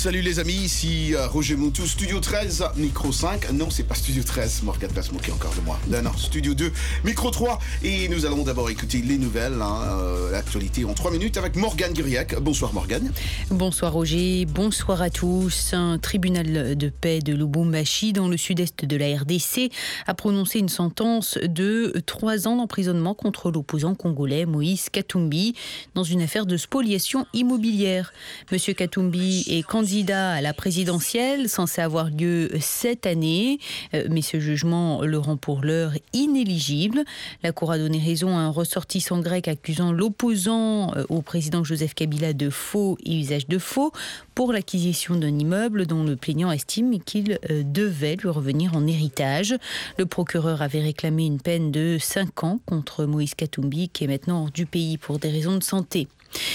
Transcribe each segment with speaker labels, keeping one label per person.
Speaker 1: Salut les amis, ici Roger Moutou, Studio 13, Micro 5. Non, c'est pas Studio 13, Morgane va se moquer encore de moi. Non, Studio 2, Micro 3. Et nous allons d'abord écouter les nouvelles, l'actualité en 3 minutes avec Morgane Guiriac. Bonsoir Morgane.
Speaker 2: Bonsoir Roger, bonsoir à tous. Un tribunal de paix de Lubumbashi, dans le sud-est de la RDC, a prononcé une sentence de 3 ans d'emprisonnement contre l'opposant congolais Moïse Katumbi dans une affaire de spoliation immobilière. Monsieur Katumbi est candidat à la présidentielle, censé avoir lieu cette année, mais ce jugement le rend pour l'heure inéligible. La Cour a donné raison à un ressortissant grec accusant l'opposant au président Joseph Kabila de faux et usage de faux pour l'acquisition d'un immeuble dont le plaignant estime qu'il devait lui revenir en héritage. Le procureur avait réclamé une peine de 5 ans contre Moïse Katumbi, qui est maintenant hors du pays pour des raisons de santé.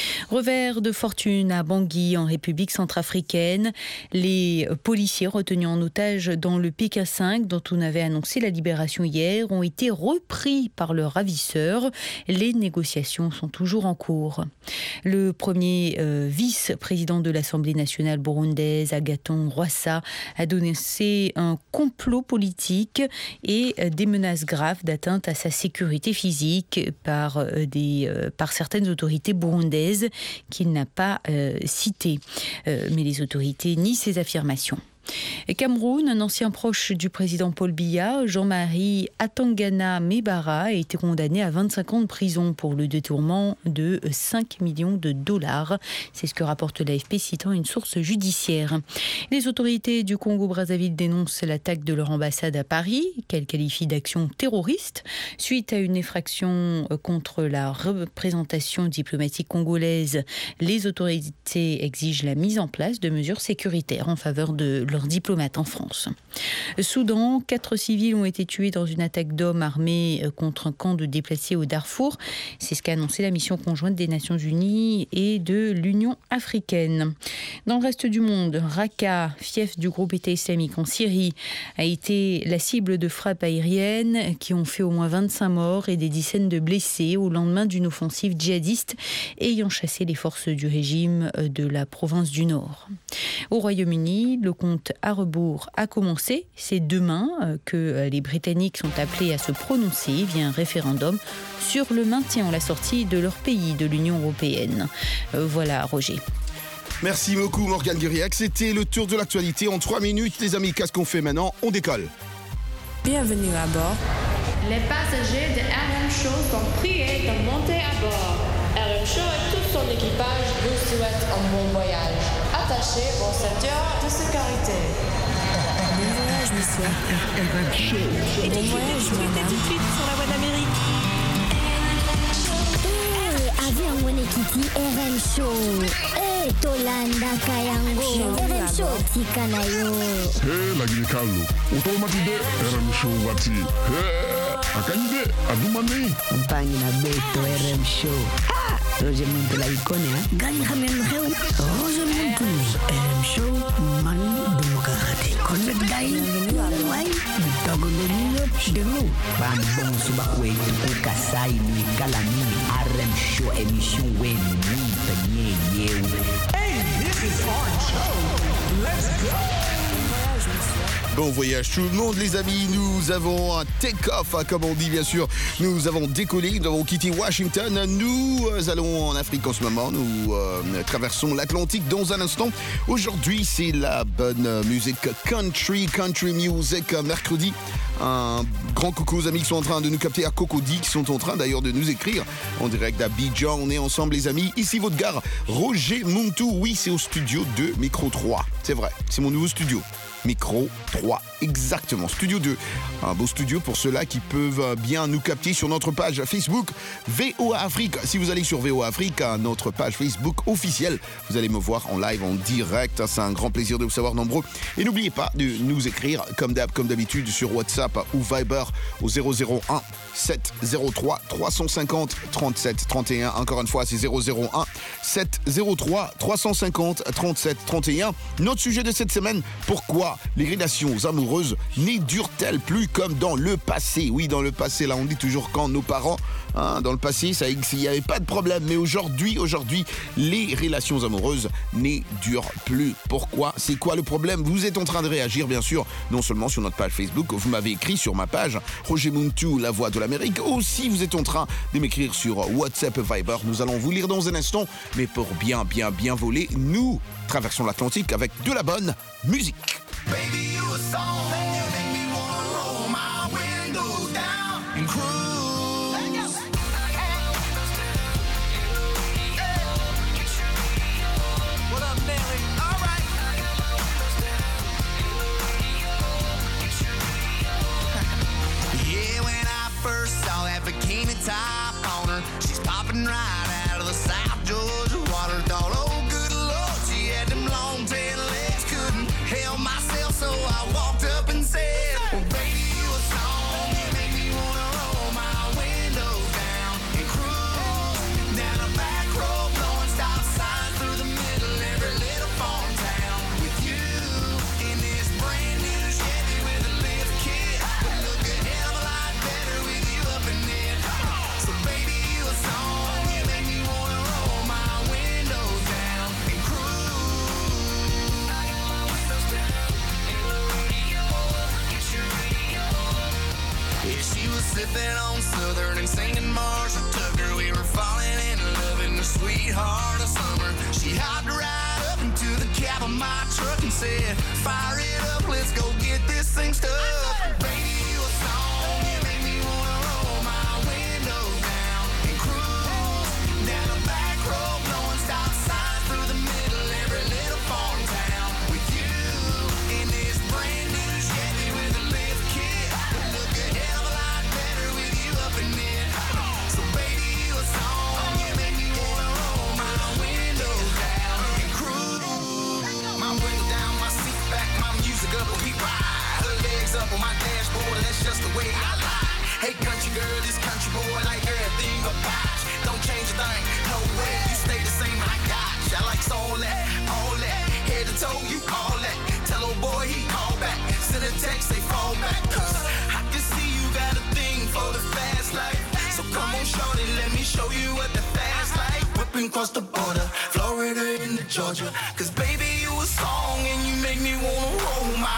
Speaker 2: Revers de fortune à Bangui, en République centrafricaine. Les policiers retenus en otage dans le PK5, dont on avait annoncé la libération hier, ont été repris par leurs ravisseurs. Les négociations sont toujours en cours. Le premier vice-président de l'Assemblée nationale burundaise, Agathon Rwasa, a dénoncé un complot politique et des menaces graves d'atteinte à sa sécurité physique par certaines autorités burundaises qu'il n'a pas citées. Mais les autorités nient ces affirmations. Cameroun, un ancien proche du président Paul Biya, Jean-Marie Atangana Mebara, a été condamné à 25 ans de prison pour le détournement de 5 millions de dollars. C'est ce que rapporte l'AFP citant une source judiciaire. Les autorités du Congo-Brazzaville dénoncent l'attaque de leur ambassade à Paris, qu'elles qualifient d'action terroriste, suite à une effraction contre la représentation diplomatique congolaise. Les autorités exigent la mise en place de mesures sécuritaires en faveur de leurs diplomates en France. Soudan, 4 civils ont été tués dans une attaque d'hommes armés contre un camp de déplacés au Darfour. C'est ce qu'a annoncé la mission conjointe des Nations Unies et de l'Union africaine. Dans le reste du monde, Raqqa, fief du groupe État islamique en Syrie, a été la cible de frappes aériennes qui ont fait au moins 25 morts et des dizaines de blessés au lendemain d'une offensive djihadiste ayant chassé les forces du régime de la province du Nord. Au Royaume-Uni, le compte à rebours a commencé. C'est demain que les Britanniques sont appelés à se prononcer via un référendum sur le maintien ou la sortie de leur pays de l'Union européenne. Voilà, Roger.
Speaker 1: Merci beaucoup Morgane Guiriac. C'était le tour de l'actualité en 3 minutes. Les amis, qu'est-ce qu'on fait maintenant? On décolle.
Speaker 3: Bienvenue à bord.
Speaker 4: Les passagers de RM Show sont priés de monter à bord. RM Show et tout son équipage vous souhaitent un bon voyage. Attachez vos ceintures de sécurité.
Speaker 3: Bon voyage, monsieur.
Speaker 5: RM Show.
Speaker 3: Et bon voyage, madame.
Speaker 4: Tout de suite sur la voie d'Amérique.
Speaker 6: Avion Wenekiti RM Show. Tolanda Kayango. RM Show Tikanayo.
Speaker 5: Lagi Carlo. Automatique RM Show Wati. Akanyide Adumani.
Speaker 7: Mpani na Beto RM Show. Roger Moutou la icône, hein?
Speaker 6: Gani Hamel Reu. Roger Moutou RM Show. Manu Demokrati. Connect Gaï. Wai. Bitagolonio. Delo.
Speaker 7: Bambon Subakwe. Kasai ni Kalami. RM Show émission Wen.
Speaker 8: Hey, this is our show. Let's go.
Speaker 1: Bon voyage tout le monde les amis, nous avons un take-off comme on dit bien sûr, nous avons décollé, nous avons quitté Washington, nous allons en Afrique en ce moment, nous traversons l'Atlantique dans un instant. Aujourd'hui c'est la bonne musique country music, mercredi. Un grand coucou aux amis qui sont en train de nous capter à Cocody, qui sont en train d'ailleurs de nous écrire en direct d'Abidjan. On est ensemble les amis, ici votre gare, Roger Moutou, oui c'est au studio 2, Micro 3, c'est vrai, c'est mon nouveau studio. Micro 3, exactement, Studio 2. Un beau studio pour ceux-là qui peuvent bien nous capter sur notre page Facebook VOA Afrique. Si vous allez sur VOA Afrique, notre page Facebook officielle, vous allez me voir en live, en direct. C'est un grand plaisir de vous savoir nombreux. Et n'oubliez pas de nous écrire comme d'habitude sur WhatsApp ou Viber au 001 703 350 37 31. Encore une fois, c'est 001 703 350 37 31. Notre sujet de cette semaine, pourquoi pourquoi les relations amoureuses n'y durent-elles plus comme dans le passé? Oui, dans le passé, là, on dit toujours quand nos parents, dans le passé, il n'y avait pas de problème. Mais aujourd'hui, les relations amoureuses n'y durent plus. Pourquoi? C'est quoi le problème? Vous êtes en train de réagir, bien sûr, non seulement sur notre page Facebook, vous m'avez écrit sur ma page, Roger Muntu, la voix de l'Amérique. Aussi, vous êtes en train de m'écrire sur WhatsApp Viber. Nous allons vous lire dans un instant. Mais pour bien voler, nous traversons l'Atlantique avec de la bonne musique.
Speaker 9: Baby, you a song, you make me wanna roll my windows down and cruise. What up, Nelly? All right. Yeah, when I first saw that bikini top on her, she's popping right out of the South Georgia water. Thought, oh, good Lord, she had them long tail legs, couldn't help myself, so I walked up and said, well, baby, you a song, you make me wanna roll my windows down and cruise down a back road, blowing stop signs through the middle of every little farm town. With you in this brand new Chevy with a lift kit, would look a hell of a lot better with you up in it. So baby, you a song, you make me wanna roll my windows down and cruise. Yeah, she was sipping on Southern and singing Marshall Tucker. We were falling in love in the sweetheart of summer. She hopped right up into the cab of my truck and said, fire it up, let's go get this thing stuck. Baby, you a song, you make me wanna roll my windows down and cruise down a back road, blowing stop signs through the middle of every little farm town. With you in this brand new Chevy with a lift kit, would look a hell of a lot better with you up in it. So baby, you a song, you make me wanna roll my windows down and cruise. My window down, my seat back, my music up, we ride. Her legs up on my dashboard, that's just the way I lie. Hey country girl, this country boy like everything about you. Don't change a thing, no way, you stay the same, I got you. I like all that, head to toe, you all that. Tell old boy he call back, send a text, they fall back. Cause I can see you got a thing for the fast life. So come on shorty, let me show you what the fast life. Whipping across the border, Florida into Georgia. Cause baby, you a song and you make me wanna roll my.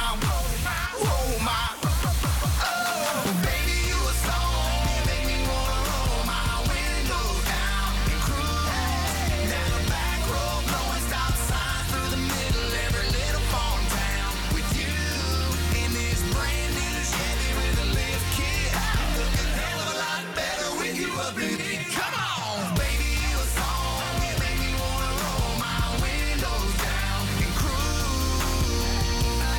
Speaker 9: Oh, baby, you a song, you make me wanna roll my windows down and cruise down a back road, blowing stop signs through the middle of every little farm town. With you in this brand new Chevy with a lift kit, look a hell of a lot better with you up in it. Come on, baby, you a song, you make me wanna roll my windows down and cruise.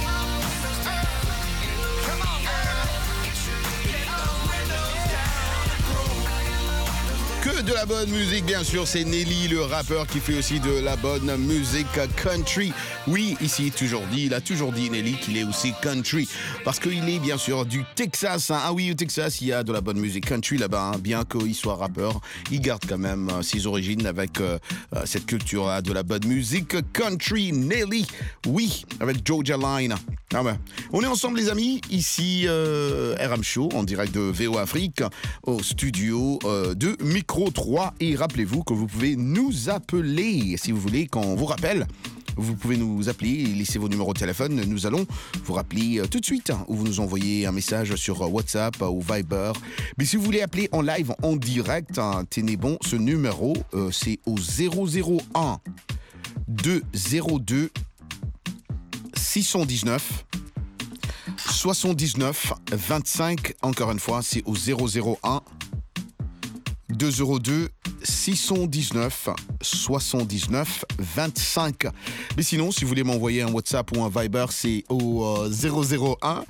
Speaker 9: Come on, girl, get those windows down and cruise.
Speaker 1: Que de la bonne musique, bien sûr, c'est Nelly, le rappeur, qui fait aussi de la bonne musique country. Oui, ici, il a toujours dit, Nelly, qu'il est aussi country, parce qu'il est, bien sûr, du Texas. Ah oui, au Texas, il y a de la bonne musique country là-bas, bien qu'il soit rappeur, il garde quand même ses origines avec cette culture-là de la bonne musique country. Nelly, oui, avec Georgia Line. Ah ouais. On est ensemble, les amis, ici, RM Show, en direct de VO Afrique, au studio de Micro 3. Et rappelez-vous que vous pouvez nous appeler, si vous voulez, quand on vous rappelle. Vous pouvez nous appeler et laisser vos numéros de téléphone. Nous allons vous rappeler tout de suite, ou vous nous envoyez un message sur WhatsApp ou Viber. Mais si vous voulez appeler en live, en direct, tenez bon, ce numéro, c'est au 001 202 619 79 25. Encore une fois, c'est au 001 202 619 79 25. Mais sinon, si vous voulez m'envoyer un WhatsApp ou un Viber, c'est au 001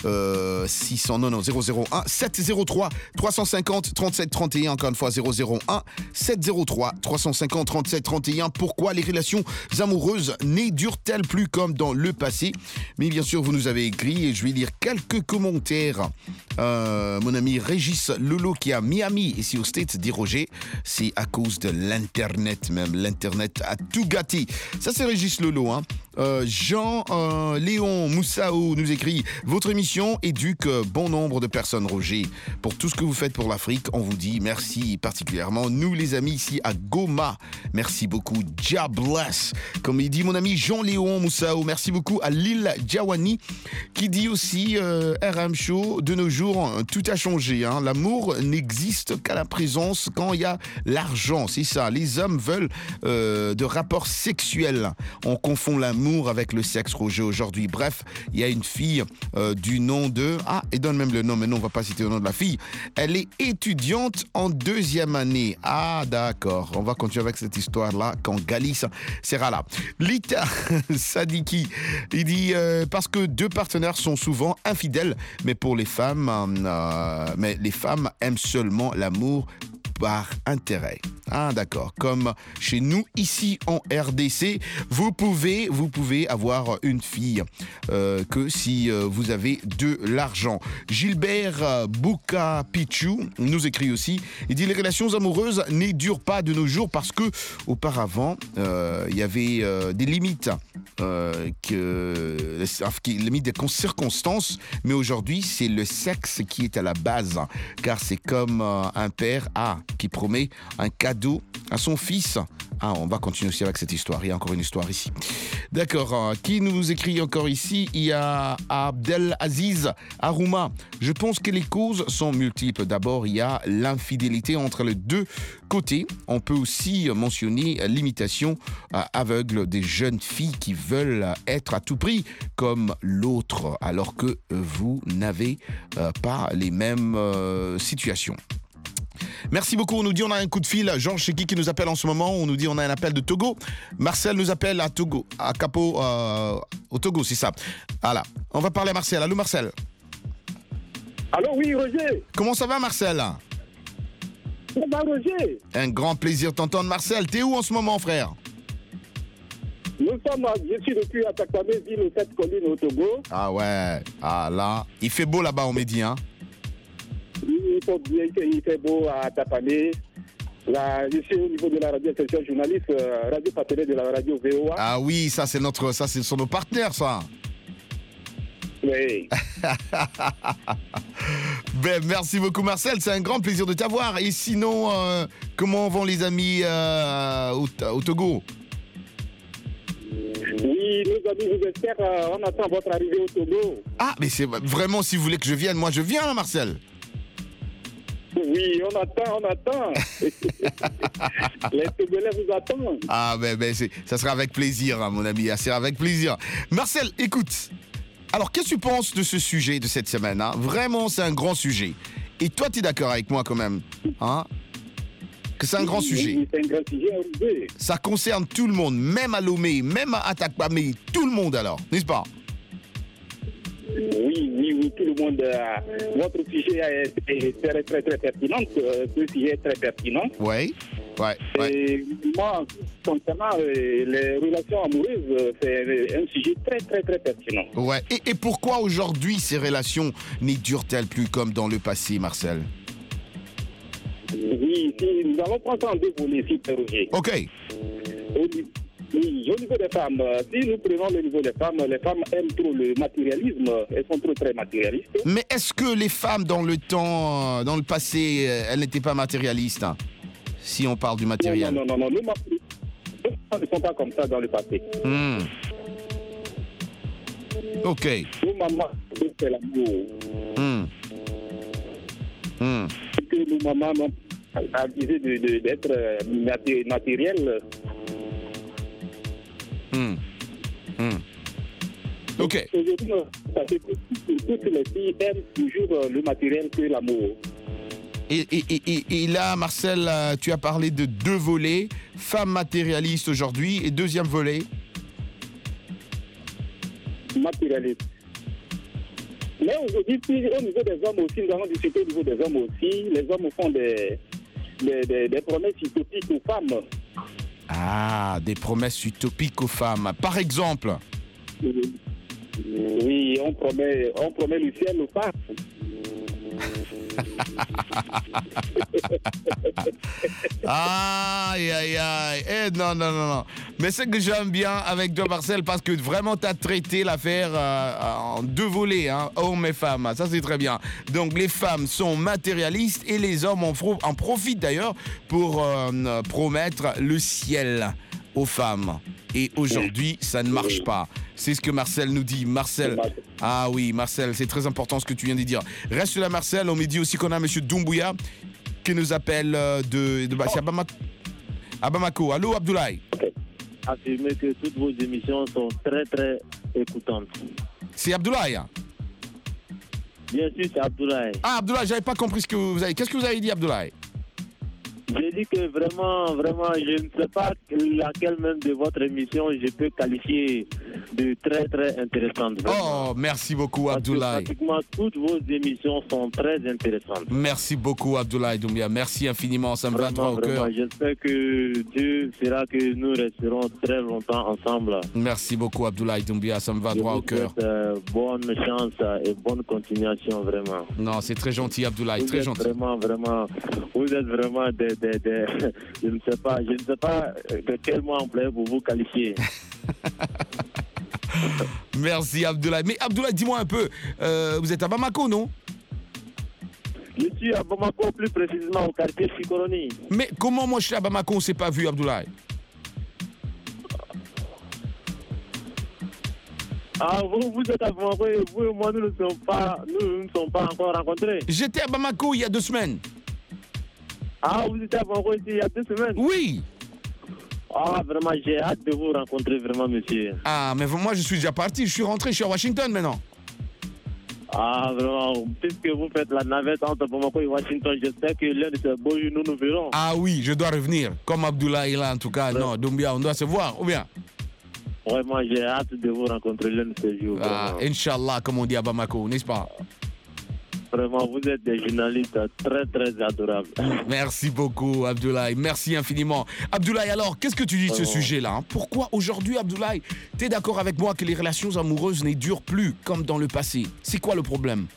Speaker 1: 703 350 37 31. Encore une fois, 001 703 350 37 31. Pourquoi les relations amoureuses ne durent-elles plus comme dans le passé? Mais bien sûr, vous nous avez écrit et je vais lire quelques commentaires. Mon ami Régis Lolo qui est à Miami, ici aux States, dit Roger, c'est C'est à cause de l'Internet même. L'Internet a tout gâté. Ça, c'est Régis Lolo. Hein. Jean-Léon Moussao nous écrit « Votre émission éduque bon nombre de personnes, Roger. Pour tout ce que vous faites pour l'Afrique, on vous dit merci particulièrement. Nous, les amis, ici à Goma, merci beaucoup. Jah bless. Comme il dit mon ami Jean-Léon Moussao, merci beaucoup à Lil Djawani qui dit aussi RM Show, de nos jours, tout a changé. Hein. L'amour n'existe qu'à la présence quand il y a l'argent. C'est ça. Les hommes veulent de rapports sexuels. On confond l'amour avec le sexe, Roger, aujourd'hui. Bref, il y a une fille du nom de... Ah, et donne même le nom, mais non, on va pas citer le nom de la fille. Elle est étudiante en 2e année. Ah, d'accord. On va continuer avec cette histoire-là quand Galice sera là. Lita Sadiki, il dit parce que 2 partenaires sont souvent infidèles, mais pour les femmes, mais les femmes aiment seulement l'amour par intérêt. Ah, d'accord. Comme chez nous, ici en RDC, vous pouvez avoir une fille que si vous avez de l'argent. Gilbert Bouka Pichou nous écrit aussi. Il dit les relations amoureuses ne durent pas de nos jours parce que auparavant, il y avait des limites, limites des circonstances, mais aujourd'hui, c'est le sexe qui est à la base, car c'est comme un père qui promet un cadeau à son fils. Ah, on va continuer aussi avec cette histoire. Il y a encore une histoire ici. D'accord. Qui nous écrit encore ici? Il y a Abdelaziz Arouma. Je pense que les causes sont multiples. D'abord, il y a l'infidélité entre les 2 côtés. On peut aussi mentionner l'imitation aveugle des jeunes filles qui veulent être à tout prix comme l'autre, alors que vous n'avez pas les mêmes situations. Merci beaucoup. On nous dit on a un coup de fil. Georges Cheki qui nous appelle en ce moment. On nous dit on a un appel de Togo. Marcel nous appelle à Togo, à Capo, au Togo, c'est ça. Voilà. On va parler à Marcel. Allô Marcel.
Speaker 10: Allô, oui Roger.
Speaker 1: Comment ça va Marcel?
Speaker 10: Ça va Roger.
Speaker 1: Un grand plaisir de t'entendre Marcel. T'es où en ce moment frère?
Speaker 10: Je suis depuis Atakame, ville aux 7 collines au Togo.
Speaker 1: Ah ouais. Ah là. Il fait beau là-bas on m'a dit hein.
Speaker 10: Il fait beau à Tapané. Là, je suis au niveau de la radio section journaliste, radio partenaire de la radio VOA.
Speaker 1: Ah oui, ça ce sont nos partenaires ça.
Speaker 10: Oui.
Speaker 1: Ben, merci beaucoup Marcel, c'est un grand plaisir de t'avoir. Et sinon, comment vont les amis au Togo?
Speaker 10: Oui, nos amis, vous espère, on attend votre arrivée au Togo.
Speaker 1: Ah, mais c'est vraiment, si vous voulez que je vienne, moi je viens Marcel.
Speaker 10: Oui, on attend. Les Togolais vous attendent.
Speaker 1: Ah, ben, ça sera avec plaisir, hein, mon ami, c'est avec plaisir. Marcel, écoute, alors qu'est-ce que tu penses de ce sujet de cette semaine hein? Vraiment, c'est un grand sujet. Et toi, tu es d'accord avec moi quand même hein? Que c'est un grand sujet.
Speaker 10: Oui, c'est un grand sujet à relever.
Speaker 1: Ça concerne tout le monde, même à Lomé, même à Atakpamé, tout le monde alors, n'est-ce pas?
Speaker 10: Oui, tout le monde. Votre sujet est très, très, très pertinent. Ce sujet est très pertinent.
Speaker 1: Oui.
Speaker 10: Et moi, concernant les relations amoureuses, c'est un sujet très, très, très pertinent.
Speaker 1: Ouais. Et pourquoi aujourd'hui ces relations n'y durent-elles plus comme dans le passé, Marcel?
Speaker 10: Oui, nous allons prendre ça en 2 volets, si c'est Roger.
Speaker 1: OK.
Speaker 10: Oui, au niveau des femmes, si nous prenons le niveau des femmes, les femmes aiment trop le matérialisme, elles sont trop très matérialistes.
Speaker 1: Mais est-ce que les femmes dans le temps, dans le passé, elles n'étaient pas matérialistes hein, si on parle du matériel?
Speaker 10: Non, nous ne sont pas comme ça dans le passé.
Speaker 1: OK.
Speaker 10: Nos mamans, c'est l'amour. Que nos mamans n'ont pas abusé d'être matériel.
Speaker 1: OK.
Speaker 10: Aujourd'hui, toutes les filles aiment toujours le matériel que l'amour.
Speaker 1: Et là, Marcel, tu as parlé de 2 volets. Femme matérialiste aujourd'hui et deuxième volet.
Speaker 10: Matérialiste. Mais aujourd'hui, au niveau des hommes aussi, nous allons discuter au niveau des hommes aussi. Les hommes font des promesses utopiques aux femmes.
Speaker 1: Ah, des promesses utopiques aux femmes. Par exemple?
Speaker 10: Oui, on promet le ciel aux femmes.
Speaker 1: Aïe, aïe, aïe. Non. Mais ce que j'aime bien avec toi, Marcel, parce que vraiment, tu as traité l'affaire en deux volets, hein, hommes et femmes. Ça, c'est très bien. Donc, les femmes sont matérialistes et les hommes en profitent d'ailleurs pour promettre le ciel aux femmes. Et aujourd'hui, ça ne marche pas. C'est ce que Marcel nous dit. Marcel, ah oui, Marcel, c'est très important ce que tu viens de dire. Reste là, Marcel. On me dit aussi qu'on a M. Doumbouya qui nous appelle de à Bamako. Allô, Abdoulaye?
Speaker 11: Affirmez que toutes vos émissions sont très, très écoutantes.
Speaker 1: C'est Abdoulaye?
Speaker 11: Bien sûr, c'est Abdoulaye.
Speaker 1: Ah, Abdoulaye, j'avais pas compris ce que vous avez. Qu'est-ce que vous avez dit, Abdoulaye?
Speaker 11: J'ai dit que vraiment, je ne sais pas laquelle même de votre émission je peux qualifier de très, très intéressante. Vraiment.
Speaker 1: Oh, merci beaucoup, Abdoulaye.
Speaker 11: Pratiquement toutes vos émissions sont très intéressantes.
Speaker 1: Merci beaucoup, Abdoulaye Doumbia. Merci infiniment, ça me va droit au cœur.
Speaker 11: J'espère que Dieu fera que nous resterons très longtemps ensemble.
Speaker 1: Merci beaucoup, Abdoulaye Doumbia, ça me va droit au cœur.
Speaker 11: Bonne chance et bonne continuation, vraiment.
Speaker 1: Non, c'est très gentil, Abdoulaye, très gentil.
Speaker 11: Vous êtes vraiment je ne sais pas de quel mot employer pour vous qualifier.
Speaker 1: Merci, Abdoulaye. Mais Abdoulaye, dis-moi un peu, vous êtes à Bamako, non?
Speaker 11: Je suis à Bamako, plus précisément au quartier Chikoroni.
Speaker 1: Mais comment moi je suis à Bamako, on ne s'est pas vu, Abdoulaye?
Speaker 11: Ah, vous êtes à Bamako et vous et moi, nous ne sommes pas encore rencontrés.
Speaker 1: J'étais à Bamako il y a 2 semaines.
Speaker 11: Ah, vous étiez à Bamako ici il y a 2 semaines?
Speaker 1: Oui.
Speaker 11: Ah, vraiment, j'ai hâte de vous rencontrer, vraiment, monsieur.
Speaker 1: Ah, mais moi, je suis déjà parti. Je suis rentré, je suis à Washington maintenant.
Speaker 11: Ah, vraiment, puisque vous faites la navette entre Bamako et Washington, j'espère que l'un de ces beaux jours, nous nous verrons.
Speaker 1: Ah oui, je dois revenir. Comme Abdoulaye est là, en tout cas. Ouais. Non, Doumbia, on doit se voir, ou bien?
Speaker 11: Vraiment, j'ai hâte de vous rencontrer l'un de ces jours.
Speaker 1: Ah, Inch'Allah, comme on dit à Bamako, n'est-ce pas?
Speaker 11: Vraiment, vous êtes des journalistes très, très adorables.
Speaker 1: Merci beaucoup, Abdoulaye. Merci infiniment. Abdoulaye, alors, qu'est-ce que tu dis de ce sujet-là, hein? Pourquoi aujourd'hui, Abdoulaye, tu es d'accord avec moi que les relations amoureuses ne durent plus comme dans le passé? C'est quoi le problème?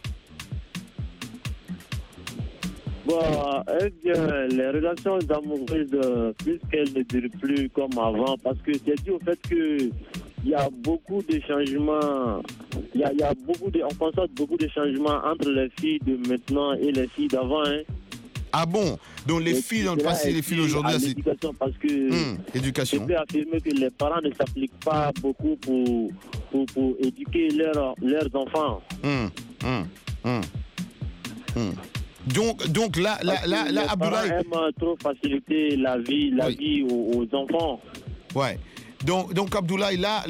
Speaker 11: Bon, les relations amoureuses, puisqu'elles ne durent plus comme avant, parce que c'est dû au fait que il y a beaucoup de changements. On constate beaucoup de changements entre les filles de maintenant et les filles d'avant. Hein.
Speaker 1: Ah bon? Donc les filles dans le passé et les filles d'aujourd'hui, c'est
Speaker 11: l'éducation, parce que
Speaker 1: éducation.
Speaker 11: Je peux affirmer que les parents ne s'appliquent pas beaucoup pour éduquer leurs enfants.
Speaker 1: Donc là,
Speaker 11: les
Speaker 1: Abdoulaye
Speaker 11: aiment trop faciliter la vie aux enfants.
Speaker 1: Ouais. Donc Abdoulaye, là,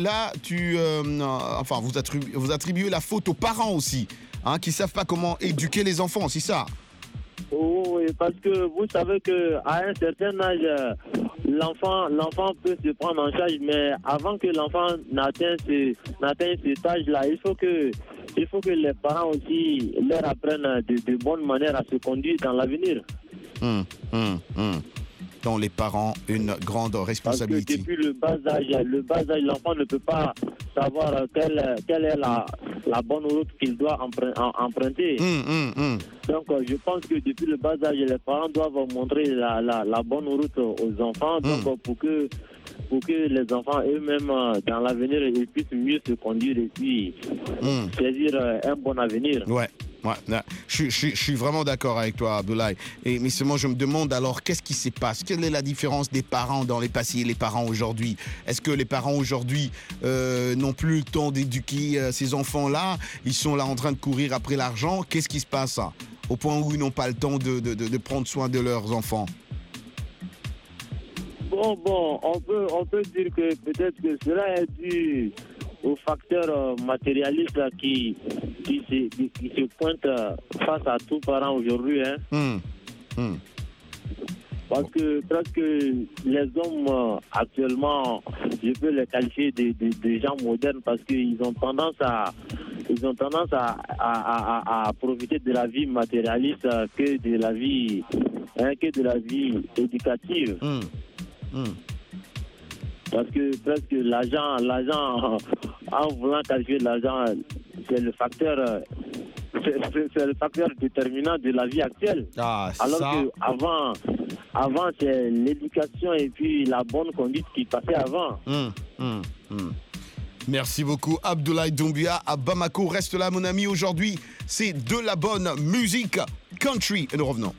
Speaker 1: vous attribuez la faute aux parents aussi, hein, qui savent pas comment éduquer les enfants, c'est ça?
Speaker 11: Oui, parce que vous savez que à un certain âge, l'enfant peut se prendre en charge, mais avant que l'enfant n'atteigne cet âge-là, il faut que les parents aussi leur apprennent de bonnes manières à se conduire dans l'avenir.
Speaker 1: Donc les parents, une grande responsabilité.
Speaker 11: Parce que depuis le bas âge, l'enfant ne peut pas savoir quelle est la bonne route qu'il doit emprunter. Donc je pense que depuis le bas âge, les parents doivent montrer la bonne route aux enfants, donc pour que les enfants eux-mêmes, dans l'avenir, ils puissent mieux se conduire et puis saisir un bon avenir.
Speaker 1: Ouais, je suis vraiment d'accord avec toi, Abdoulaye. Mais seulement, je me demande alors, qu'est-ce qui se passe? Quelle est la différence des parents dans les passés et les parents aujourd'hui? Est-ce que les parents aujourd'hui n'ont plus le temps d'éduquer ces enfants-là? Ils sont là en train de courir après l'argent. Qu'est-ce qui se passe, au point où ils n'ont pas le temps de prendre soin de leurs enfants?
Speaker 11: Bon, on peut dire que peut-être que cela est dû aux facteurs matérialistes qui se pointent face à tous parents aujourd'hui. Hein. Parce que presque les hommes actuellement, je peux les qualifier de gens modernes parce qu'ils ont tendance à profiter de la vie matérialiste que de la vie éducative. Parce que presque l'argent, en voulant qualifier l'argent, c'est le facteur c'est le facteur déterminant de la vie actuelle.
Speaker 1: Alors
Speaker 11: qu'avant, c'est l'éducation et puis la bonne conduite qui passait avant.
Speaker 1: Merci beaucoup, Abdoulaye Doumbia à Bamako. Reste là, mon ami. Aujourd'hui, c'est de la bonne musique country. Et nous revenons.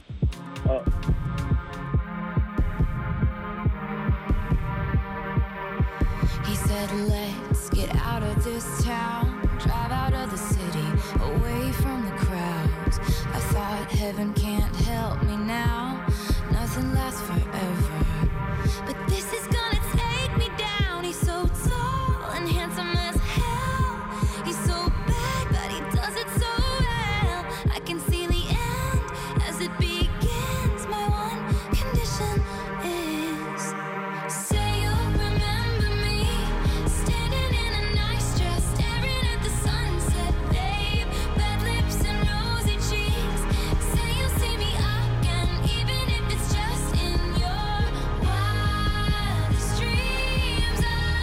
Speaker 12: He said, let's get out of this town, drive out of the city, away from the crowds. I thought heaven can't help me now, nothing lasts forever. But this is gonna take me down. He's so tall and handsome as hell. He's so bad, but he does it so well. I can see the end as it begins. My one condition is, say you'll remember me, standing in a nice dress, staring at the sunset, babe. Red lips and rosy cheeks. Say you'll see me again, even if it's just in your wildest dreams.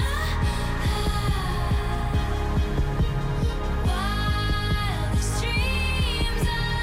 Speaker 12: Wildest dreams.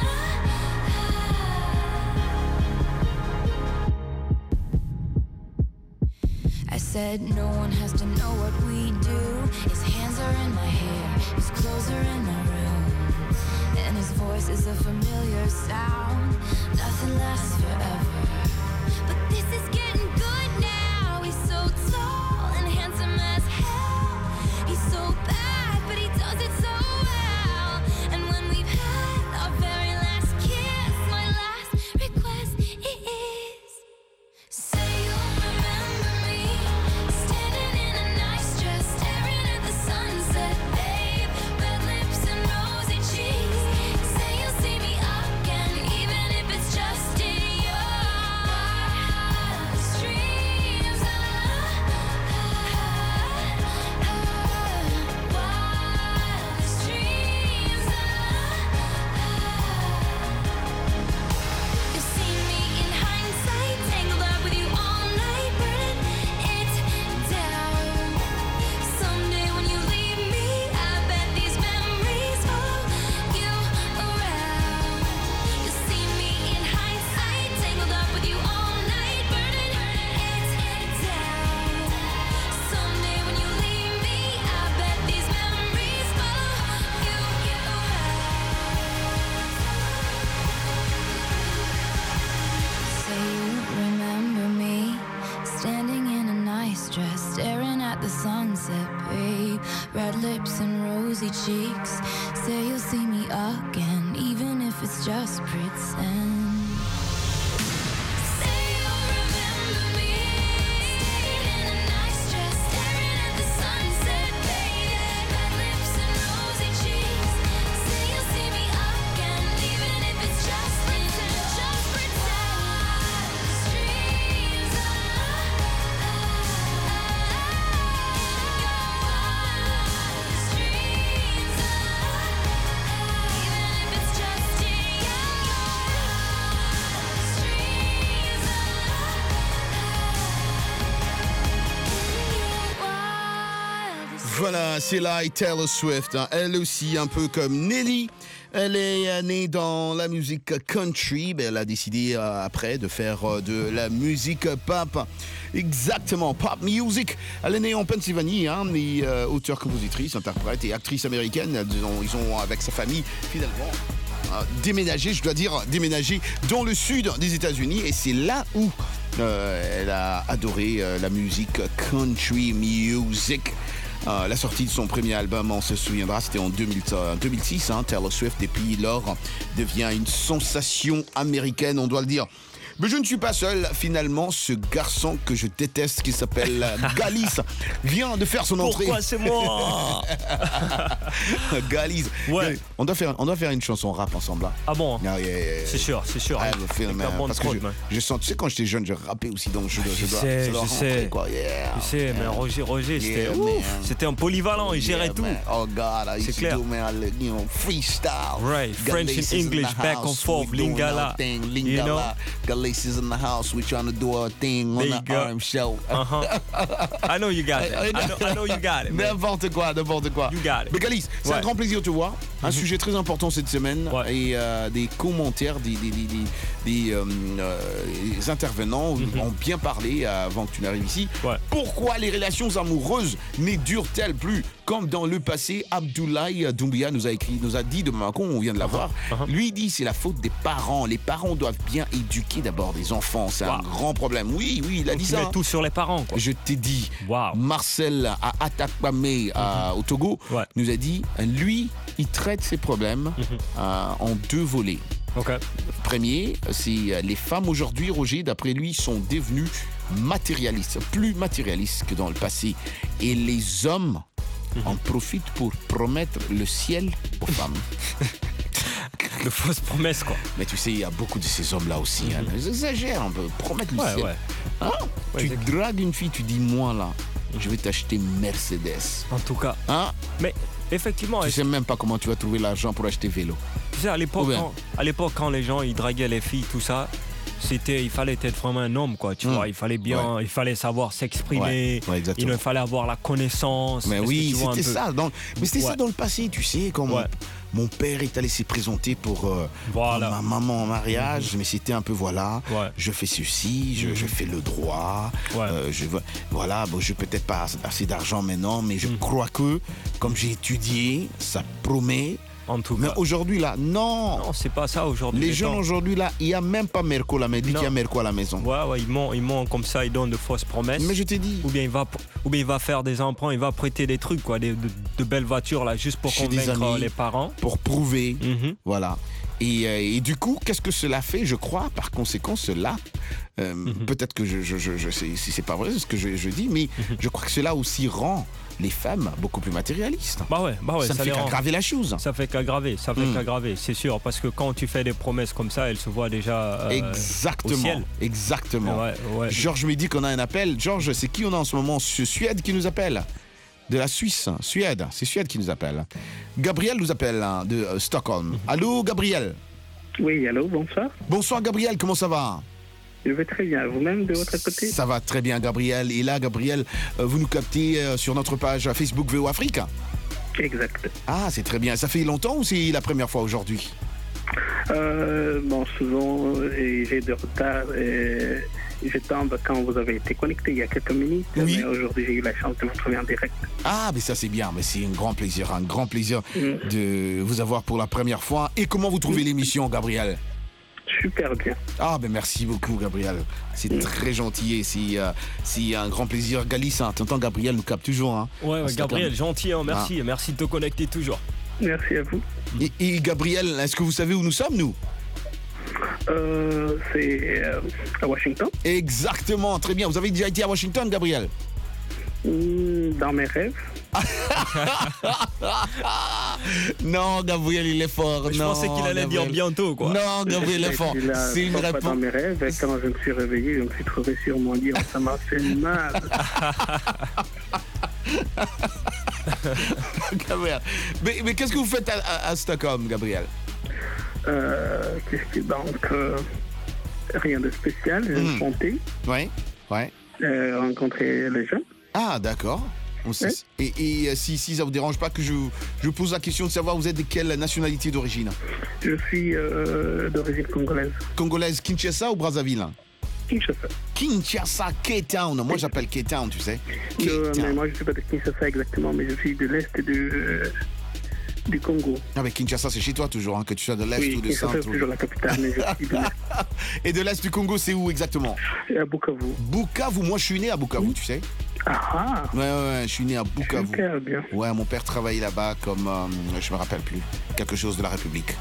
Speaker 12: I said no one has to know what we do. His hands are in my hair, his clothes are in my room, and his voice is a familiar sound. Nothing lasts forever, but this is getting good now. He's so tall and handsome as hell. He's so bad, but he does it so well. And when we've had our very last kiss, my last request is, say you'll remember me, standing in a nice dress, staring at the sunset, babe. Red lips and rosy cheeks. Say you'll see me again, even if it's just in your wildest dreams. Wildest dreams. You've seen me in hindsight, tangled up with you all night, burning it down. Someday when you leave me, I bet these memories follow you around. You'll see me in hindsight, tangled up with you all night, burning it down. Someday when you leave me, I bet these memories follow you around. Say you remember me, standing in a nice dress, staring at the sunset, babe. Red lips and rosy cheeks. Say you'll see me again, even if it's just pretend. Say you'll remember me, standing in a nice dress, staring at the sunset, babe. Red lips and rosy cheeks. Say you'll see me again, even if it's just pretend, just pretend. Dreams. Dreams. Even if it's just in your
Speaker 1: Voilà, c'est là et Taylor Swift. Hein. Elle aussi, un peu comme Nelly. Elle est née dans la musique country. Elle a décidé après de faire de la musique pop. Exactement, pop music. Elle est née en Pennsylvanie, hein, mais auteure, compositrice, interprète et actrice américaine. Ils ont avec sa famille, finalement, déménagé dans le sud des États-Unis. Et c'est là où elle a adoré la musique country music. La sortie de son premier album, on se souviendra, c'était en 2006. Hein, Taylor Swift, depuis lors, devient une sensation américaine, on doit le dire. Mais je ne suis pas seul, finalement, ce garçon que je déteste, qui s'appelle Galis, vient de faire son entrée.
Speaker 13: Pourquoi c'est moi?
Speaker 1: Galis.
Speaker 13: Ouais.
Speaker 1: On doit faire une chanson rap ensemble. Là.
Speaker 13: Ah bon?
Speaker 1: Yeah.
Speaker 13: C'est sûr.
Speaker 1: Parce que je sens, tu sais, quand j'étais jeune, je rappais aussi, donc je
Speaker 13: sais.
Speaker 1: Quoi. Yeah,
Speaker 13: tu sais, mais Roger, c'était un polyvalent, il gérait tout.
Speaker 1: Man. Oh God, I used to do, man, freestyle.
Speaker 13: Right, French and English, back and forth, Lingala.
Speaker 1: You know? Alice is in the house. We're trying to do our thing on the RM show.
Speaker 13: I know you got it. I know you got it.
Speaker 1: N'importe quoi.
Speaker 13: You got it.
Speaker 1: Mais Galice, c'est un grand plaisir de te voir. Un sujet très important cette semaine. Et des commentaires, des intervenants ont bien parlé avant que tu n'arrives ici. Pourquoi les relations amoureuses ne durent-elles plus comme dans le passé? Abdoulaye Doumbia nous a dit de Macron, on vient de l'avoir. Lui dit c'est la faute des parents. Les parents doivent bien éduquer d'abord des enfants. C'est un grand problème. Oui, il a dit ça.
Speaker 13: Tu mets tout sur les parents, quoi.
Speaker 1: Je t'ai dit. Marcel à Atakpame au Togo nous a dit, lui, il traite ses problèmes en deux volets. Premier, c'est les femmes aujourd'hui, Roger, d'après lui, sont devenues matérialistes, plus matérialistes que dans le passé. Et les hommes en profitent pour promettre le ciel aux femmes.
Speaker 13: De fausses promesses, quoi.
Speaker 1: Mais tu sais, il y a beaucoup de ces hommes-là aussi. Ils exagèrent un peu, promettre le ciel. Tu dragues une fille, tu dis, moi là, je vais t'acheter Mercedes.
Speaker 13: En tout cas. Mais effectivement.
Speaker 1: Tu sais même pas comment tu vas trouver l'argent pour acheter vélo.
Speaker 13: Tu sais, à l'époque, quand les gens ils draguaient les filles, tout ça, il fallait être vraiment un homme, quoi. Tu vois, il fallait savoir s'exprimer. Il fallait avoir la connaissance.
Speaker 1: Mais oui, c'était ça. Mais c'était ça dans le passé, tu sais, comme mon père est allé se présenter pour ma maman en mariage, mais c'était un peu je fais ceci, je fais le droit, je peut-être pas assez d'argent maintenant, mais je crois que comme j'ai étudié, ça promet.
Speaker 13: En tout
Speaker 1: mais
Speaker 13: cas.
Speaker 1: Aujourd'hui là, non,
Speaker 13: c'est pas ça aujourd'hui.
Speaker 1: Les jeunes aujourd'hui là, il y a même pas Merco là, mais dit qu'il y a Merco à la maison.
Speaker 13: Ils mentent comme ça, ils donnent de fausses promesses.
Speaker 1: Mais je t'ai dit.
Speaker 13: Ou bien il va faire des emprunts, il va prêter des trucs, quoi, de belles voitures là, juste pour convaincre les parents.
Speaker 1: Pour prouver, voilà. Et du coup, qu'est-ce que cela fait? Je crois, par conséquent, cela, peut-être que je sais si c'est pas vrai ce que je dis, mais je crois que cela aussi rend les femmes beaucoup plus matérialistes.
Speaker 13: Ça
Speaker 1: ne fait qu'aggraver la chose.
Speaker 13: Ça fait qu'aggraver, c'est sûr, parce que quand tu fais des promesses comme ça, elles se voient déjà au ciel.
Speaker 1: Exactement. Georges me dit qu'on a un appel. Georges, c'est qui on a en ce moment? C'est Suède qui nous appelle. De la Suisse, Suède, c'est Suède qui nous appelle. Gabriel nous appelle de Stockholm. Allô, Gabriel?
Speaker 14: Oui, allô, bonsoir.
Speaker 1: Bonsoir, Gabriel, comment ça va?
Speaker 14: Je vais très bien. Vous-même, de votre côté?
Speaker 1: Ça va très bien, Gabriel. Et là, Gabriel, vous nous captez sur notre page Facebook VO Afrique?
Speaker 14: Exact.
Speaker 1: Ah, c'est très bien. Ça fait longtemps ou c'est la première fois aujourd'hui?
Speaker 14: Souvent, j'ai de retard. Je tombe quand vous avez été connecté il y a quelques minutes.
Speaker 1: Oui.
Speaker 14: Mais aujourd'hui, j'ai eu la chance de vous trouver en direct.
Speaker 1: Ah, mais ça, c'est bien. Mais c'est un grand plaisir de vous avoir pour la première fois. Et comment vous trouvez l'émission, Gabriel?
Speaker 14: Super bien.
Speaker 1: Ah, ben merci beaucoup, Gabriel. C'est très gentil et c'est un grand plaisir. Galice, t'entends, Gabriel nous capte toujours. Hein,
Speaker 13: Gabriel, gentil, hein, merci. Merci de te connecter toujours.
Speaker 14: Merci à vous.
Speaker 1: Et Gabriel, est-ce que vous savez où nous sommes, nous?
Speaker 14: C'est à Washington.
Speaker 1: Exactement, très bien. Vous avez déjà été à Washington, Gabriel?
Speaker 14: Dans mes rêves.
Speaker 1: Non, Gabriel, il est fort.
Speaker 13: Je pensais qu'il allait dire bientôt, quoi.
Speaker 1: Non, Gabriel est fort. C'est une réponse.
Speaker 14: Dans mes rêves, et quand je me suis réveillé, je me suis trouvé sur mon lit. Ça m'a fait mal.
Speaker 1: Gabriel. Mais qu'est-ce que vous faites à Stockholm, Gabriel?
Speaker 14: Qu'est-ce que donc rien de spécial, j'ai chanté. Rencontrer les gens.
Speaker 1: Ah, d'accord. Et si ça vous dérange pas que je pose la question de savoir vous êtes de quelle nationalité d'origine?
Speaker 14: Je suis d'origine congolaise.
Speaker 1: Congolaise, Kinshasa ou Brazzaville?
Speaker 14: Kinshasa.
Speaker 1: Kinshasa, K-Town. Moi j'appelle K-Town, tu sais.
Speaker 14: Mais moi je ne suis pas de Kinshasa exactement, mais je suis de l'Est du Congo.
Speaker 1: Ah mais Kinshasa c'est chez toi toujours, hein, que tu sois de l'Est ou de centre.
Speaker 14: Oui, c'est toujours la capitale, mais je suis de l'Est.
Speaker 1: Et de l'Est du Congo c'est où exactement?
Speaker 14: À Bukavu.
Speaker 1: Bukavu, moi je suis né à Bukavu, tu sais.
Speaker 14: Ah.
Speaker 1: Ouais, je suis né à Bukavu.
Speaker 14: Super bien.
Speaker 1: Ouais, mon père travaillait là-bas comme, je me rappelle plus, quelque chose de la République.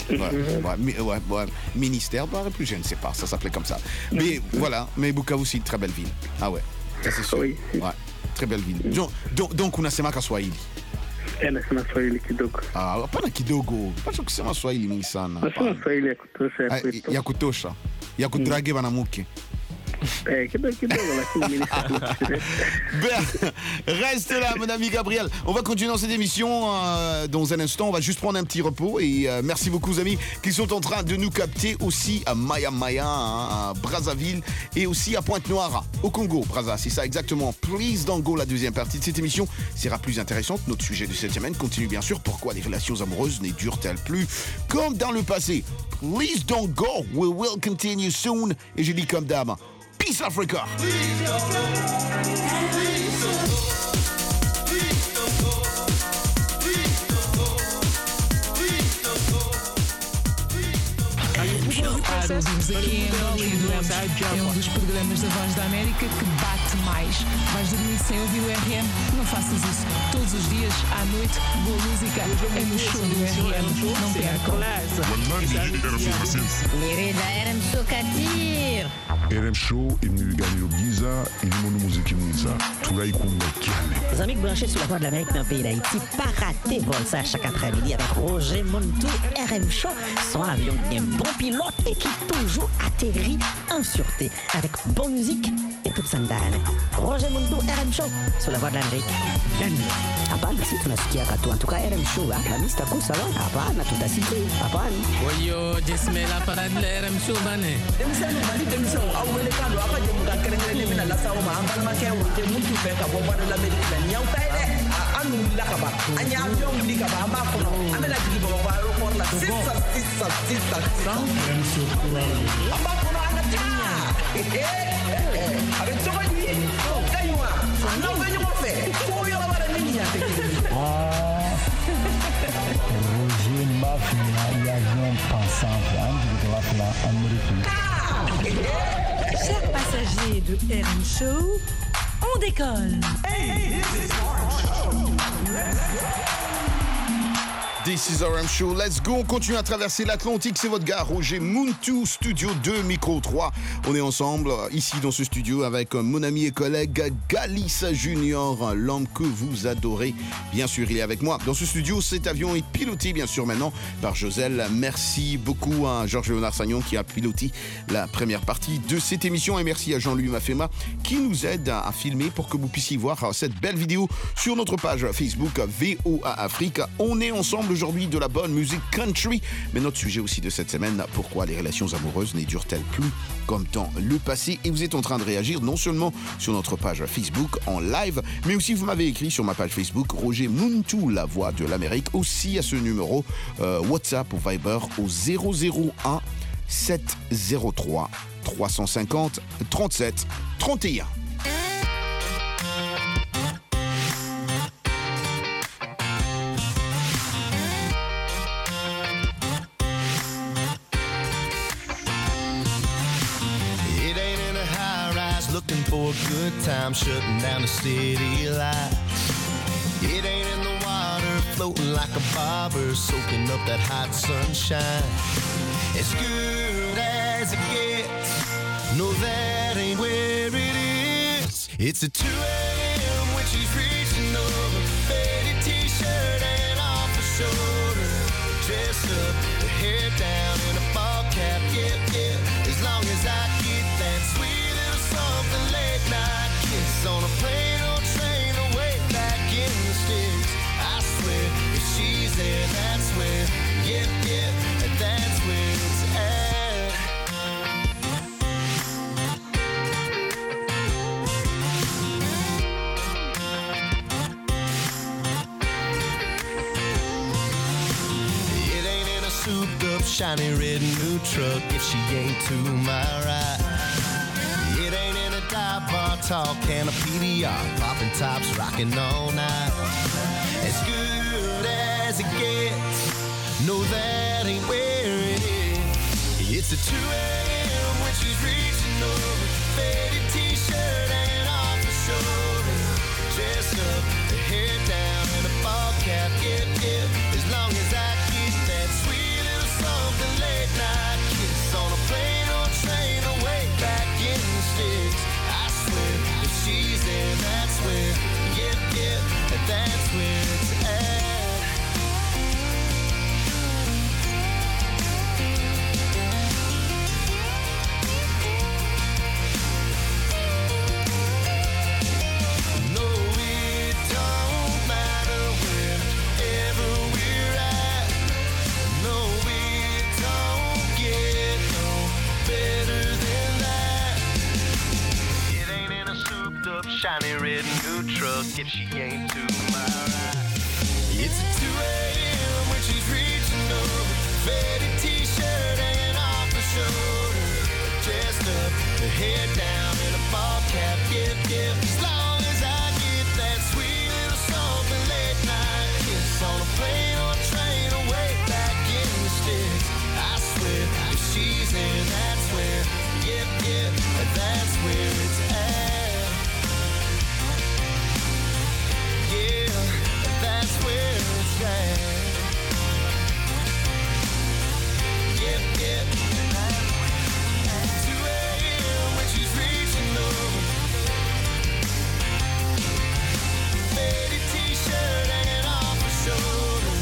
Speaker 1: Ministère de la République, je ne sais pas, ça s'appelait comme ça. Mais voilà, mais Bukavu c'est une très belle ville. Ah ouais, ça c'est sûr.
Speaker 14: Oui.
Speaker 1: Ouais, très belle ville. Donc unasema Kiswahili?
Speaker 14: Nasema Swahili kidogo.
Speaker 1: Hapana kidogo. Pasha kusema Swahili mingi sana.
Speaker 14: Nasema Swahili ya kutosha.
Speaker 1: Ya kutosha. Ya kudrage wanamke. Reste là, mon ami Gabriel. On va continuer dans cette émission dans un instant. On va juste prendre un petit repos. Et merci beaucoup aux amis qui sont en train de nous capter aussi à Maya Maya, à Brazzaville et aussi à Pointe-Noire, au Congo. Brazza, c'est ça exactement. Please Don't Go, la deuxième partie de cette émission sera plus intéressante. Notre sujet de cette semaine continue bien sûr. Pourquoi les relations amoureuses ne durent-elles plus comme dans le passé? Please don't go. We will continue soon. Et je dis comme d'hab, Peace Africa.
Speaker 15: Para ouvimos aqui em Angola e adoramos. É um dos programas da Voz da América que bate mais. Vais dormir sem ouvir o RM? Não faças isso. Todos os dias, à noite, boa música é no show do RM. Não percam.
Speaker 16: Lirida RM Show Katir.
Speaker 5: RM Show imnigani giza ilimono muziki mwiza tulaikunga kiane.
Speaker 6: Les amis branchés sur la Voix de l'Amérique dans le pays d'Haïti, pas rater vol ça chaque après-midi avec Roger Montou, RM Show, son avion bien bon pilote et qui toujours atterrit en sûreté avec bonne musique et toute sandale. Roger Montou, RM Show sur la Voix de l'Amérique. Hapana, si tunasikia katu. En tout cas, RM Show, la mista kusa lo. Hapana, tutasikia. Hapana.
Speaker 17: Oyo, jismela para RM Show bane.
Speaker 7: Demisano bali demisano awele kalo akaje mudakerengele mina la sawo ma ambal ma kewo te muntu fe ka bo bado la medina nyaw tayde anu la ka ba anya avion li ka ba amba ko no amela jigi bo ba ro ko la sissa RM Show amba ko no ana ta avec so ko ni kaywa no ba ni mo fe ko yo la ba ni ya te
Speaker 18: Roger Mafia et avion pensant
Speaker 19: Chers passagers de RM Show, on décolle.
Speaker 8: Hey, this is RM Show. Let's go.
Speaker 1: This is RM Show, let's go, on continue à traverser l'Atlantique, c'est votre gars Roger Montou, Studio 2, Micro 3. On est ensemble ici dans ce studio avec mon ami et collègue Galissa Junior, l'homme que vous adorez. Bien sûr, il est avec moi dans ce studio. Cet avion est piloté bien sûr maintenant par Joselle. Merci beaucoup à Georges-Léonard Sagnon qui a piloté la première partie de cette émission et merci à Jean-Louis Mafema qui nous aide à filmer pour que vous puissiez voir cette belle vidéo sur notre page Facebook VOA Afrique. On est ensemble aujourd'hui de la bonne musique country, mais notre sujet aussi de cette semaine, pourquoi les relations amoureuses ne durent-elles plus comme dans le passé? Et vous êtes en train de réagir non seulement sur notre page Facebook en live, mais aussi vous m'avez écrit sur ma page Facebook Roger Montou, la voix de l'Amérique, aussi à ce numéro WhatsApp ou Viber au 001 703 350 37 31.
Speaker 9: Looking for a good time, shutting down the city lights. It ain't in the water, floating like a bobber, soaking up that hot sunshine. As good as it gets, no, that ain't where it is. It's at 2 a.m. when she's reaching over, faded t-shirt and off her shoulder, dressed up, her hair down in a ball cap, yeah. As long as I get that sweet something late night kiss on a plane or train away back in the sticks. I swear, if she's there, that's where, yeah, that's where it's at. It ain't in a souped up, shiny red new truck if she ain't to my right. It ain't in a dive bar talk and a PDR, popping tops, rocking all night. As good as it gets, no, that ain't where it is. It's at 2 a.m. when she's reaching over, faded t-shirt and off her shoulder, dressed up, her hair down and a ball cap, yeah. As long as I get that sweet little something late night kiss on a plane or train away back in the sticks. I swear, if she's there, that's where, yeah, that's where it's at. shiny red new truck if she ain't to my right. It's 2 a.m. when she's reaching over, faded t-shirt hanging off her shoulder, dressed up, her hair down in a ball cap, yep, yep. As long as I get that sweet little something late night kiss on a plane or a train or way back in the sticks, I swear if she's in, that's where, yep, yep, that's where it's at. Yeah, that's where it's at. Yep, yep. 2 a.m. when she's reaching over, faded t-shirt hanging off her shoulder.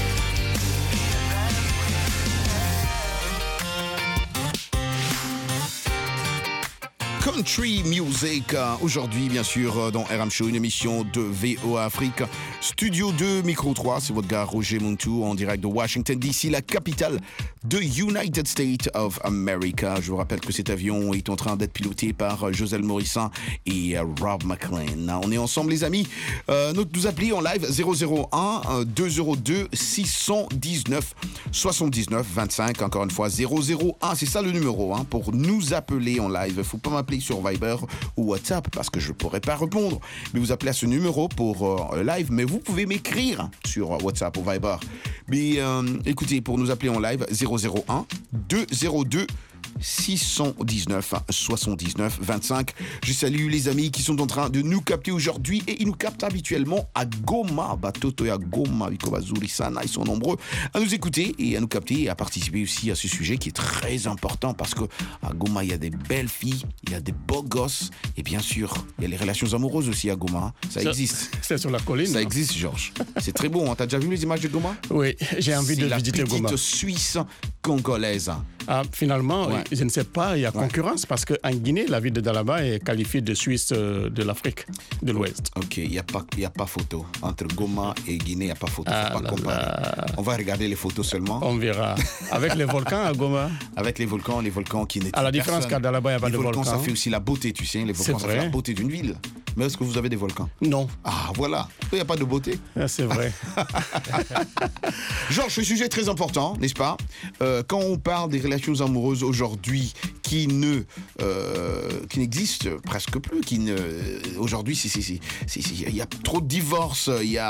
Speaker 1: Country Music, aujourd'hui bien sûr dans RM Show, une émission de VOA Afrique, Studio 2, Micro 3, c'est votre gars Roger Montou en direct de Washington DC, la capitale de United States of America. Je vous rappelle que cet avion est en train d'être piloté par Joselle Morissin et Rob McLean. On est ensemble les amis, nous appelez en live 001 202 619 79 25, encore une fois 001, c'est ça le numéro pour nous appeler en live. Il ne faut pas m'appeler sur Viber ou WhatsApp parce que je ne pourrai pas répondre, mais vous appelez à ce numéro pour live, mais vous pouvez m'écrire sur WhatsApp ou Viber. Mais écoutez, pour nous appeler en live 001 202 619 79 25. Je salue les amis qui sont en train de nous capter aujourd'hui et ils nous captent habituellement à Goma, Batoto et à Goma, Vikobazuri Sana. Ils sont nombreux à nous écouter et à nous capter et à participer aussi à ce sujet qui est très important parce que à Goma il y a des belles filles, il y a des beaux gosses et bien sûr il y a les relations amoureuses aussi à Goma. Ça existe.
Speaker 20: C'est sur la colline.
Speaker 1: Ça existe, Georges. C'est très beau. T'as déjà vu les images de Goma?
Speaker 20: Oui, j'ai envie de visiter Goma.
Speaker 1: C'est la petite Suisse congolaise.
Speaker 20: Ah, finalement,
Speaker 1: ouais.
Speaker 20: Je ne sais pas, il y a concurrence parce qu'en Guinée, la ville de Dalaba est qualifiée de Suisse de l'Afrique de l'Ouest.
Speaker 1: Ok, il n'y a pas photo. Entre Goma et Guinée, il n'y a pas photo. Il ne faut pas comparer. On va regarder les photos seulement.
Speaker 20: On verra. Avec les volcans à Goma.
Speaker 1: Avec les volcans qui n'étaient pas.
Speaker 20: À la différence qu'à Dalaba, il n'y a pas de volcans.
Speaker 1: Les volcans, ça fait aussi la beauté, tu sais. Les volcans, ça fait la beauté d'une ville. Mais est-ce que vous avez des volcans?
Speaker 20: Non.
Speaker 1: Ah, voilà. Il n'y a pas de beauté.
Speaker 20: Ah, c'est vrai.
Speaker 1: Georges, ce sujet est très important, n'est-ce pas? Quand on parle des relations amoureuses aujourd'hui qui n'existent presque plus, aujourd'hui, il y a trop de divorces,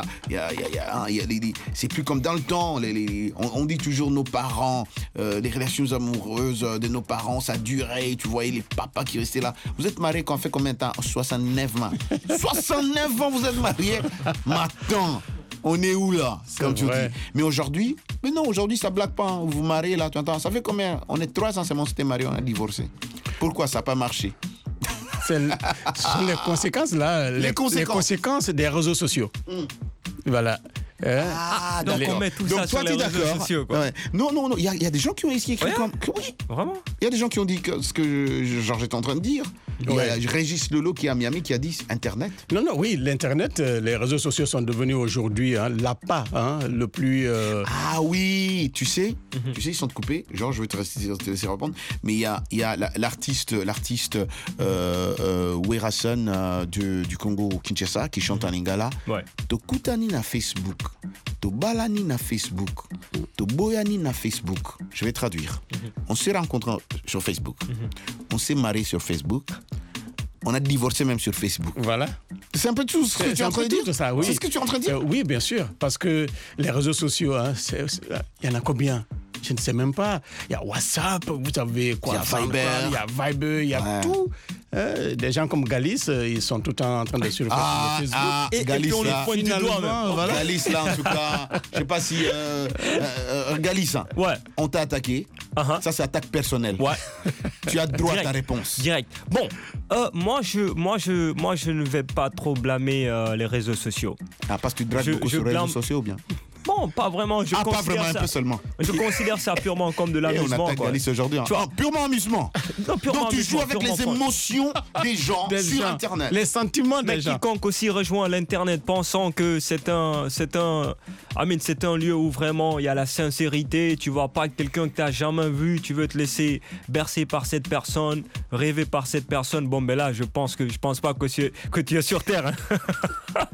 Speaker 1: c'est plus comme dans le temps. On dit toujours nos parents, les relations amoureuses de nos parents, ça durait. Tu voyais les papas qui restaient là. Vous êtes mariés quand on fait combien de temps? 69 ans. 69 ans, vous êtes mariés? Maintenant, on est où là? Comme tu dis. Mais aujourd'hui, ça blague pas. Vous vous mariez là, tu entends? Ça fait combien? On est 3 ans, c'est mon c'était marié, on a divorcé. Pourquoi ça n'a pas marché?
Speaker 20: Ce sont les conséquences là, les conséquences des réseaux sociaux. Voilà.
Speaker 13: Donc on met tout ça sur les réseaux sociaux, quoi.
Speaker 1: Ouais. Non, il y a des gens qui ont écrit comme... Oui.
Speaker 13: Vraiment?
Speaker 1: Il y a des gens qui ont dit ce que Georges est en train de dire. Il y a Régis Lolo qui est à Miami qui a dit Internet.
Speaker 20: Oui, l'Internet, les réseaux sociaux sont devenus aujourd'hui l'appât le plus...
Speaker 1: Ah oui, tu sais, ils sont coupés. Georges, je vais te laisser répondre. Mais il y a l'artiste Werason du Congo Kinshasa qui chante en lingala. Tokutani na Facebook. Tobalani na Facebook. Toboyani na Facebook. Je vais traduire. On s'est rencontrés sur Facebook. On s'est mariés sur Facebook. On a divorcé même sur Facebook.
Speaker 20: Voilà.
Speaker 1: C'est un peu tout ce que tu es en train de dire.
Speaker 20: Ça, oui.
Speaker 1: C'est ce que tu es en train de dire.
Speaker 20: Oui, bien sûr. Parce que les réseaux sociaux, il y en a combien? Je ne sais même pas. Il y a WhatsApp, vous savez quoi? Il y a Viber, il y a tout. Des gens comme Galis, ils sont tout le temps en train de suivre Facebook.
Speaker 1: Et Galis,
Speaker 20: on les pointe du doigt.
Speaker 1: Voilà. Galis, là, en tout cas, je ne sais pas si... Galis, on t'a attaqué. Ça, c'est attaque personnelle. Tu as droit à ta réponse.
Speaker 13: Direct. Bon, moi, je ne vais pas trop blâmer les réseaux sociaux.
Speaker 1: Parce que tu dragues beaucoup sur les réseaux sociaux ou bien?
Speaker 13: Bon, pas vraiment.
Speaker 1: Pas vraiment, un peu seulement.
Speaker 13: Je considère ça purement comme de l'amusement.
Speaker 1: On attaque Galice aujourd'hui. Purement amusement.
Speaker 13: Non, purement
Speaker 1: donc tu
Speaker 13: amusement,
Speaker 1: joues avec les émotions des gens sur Internet.
Speaker 20: Les sentiments des gens.
Speaker 13: Mais quiconque aussi rejoint l'Internet pensant que c'est un lieu où vraiment il y a la sincérité, tu vois pas quelqu'un que tu n'as jamais vu, tu veux te laisser bercer par cette personne, rêver par cette personne, bon ben là je pense pas que tu es sur Terre. Hein.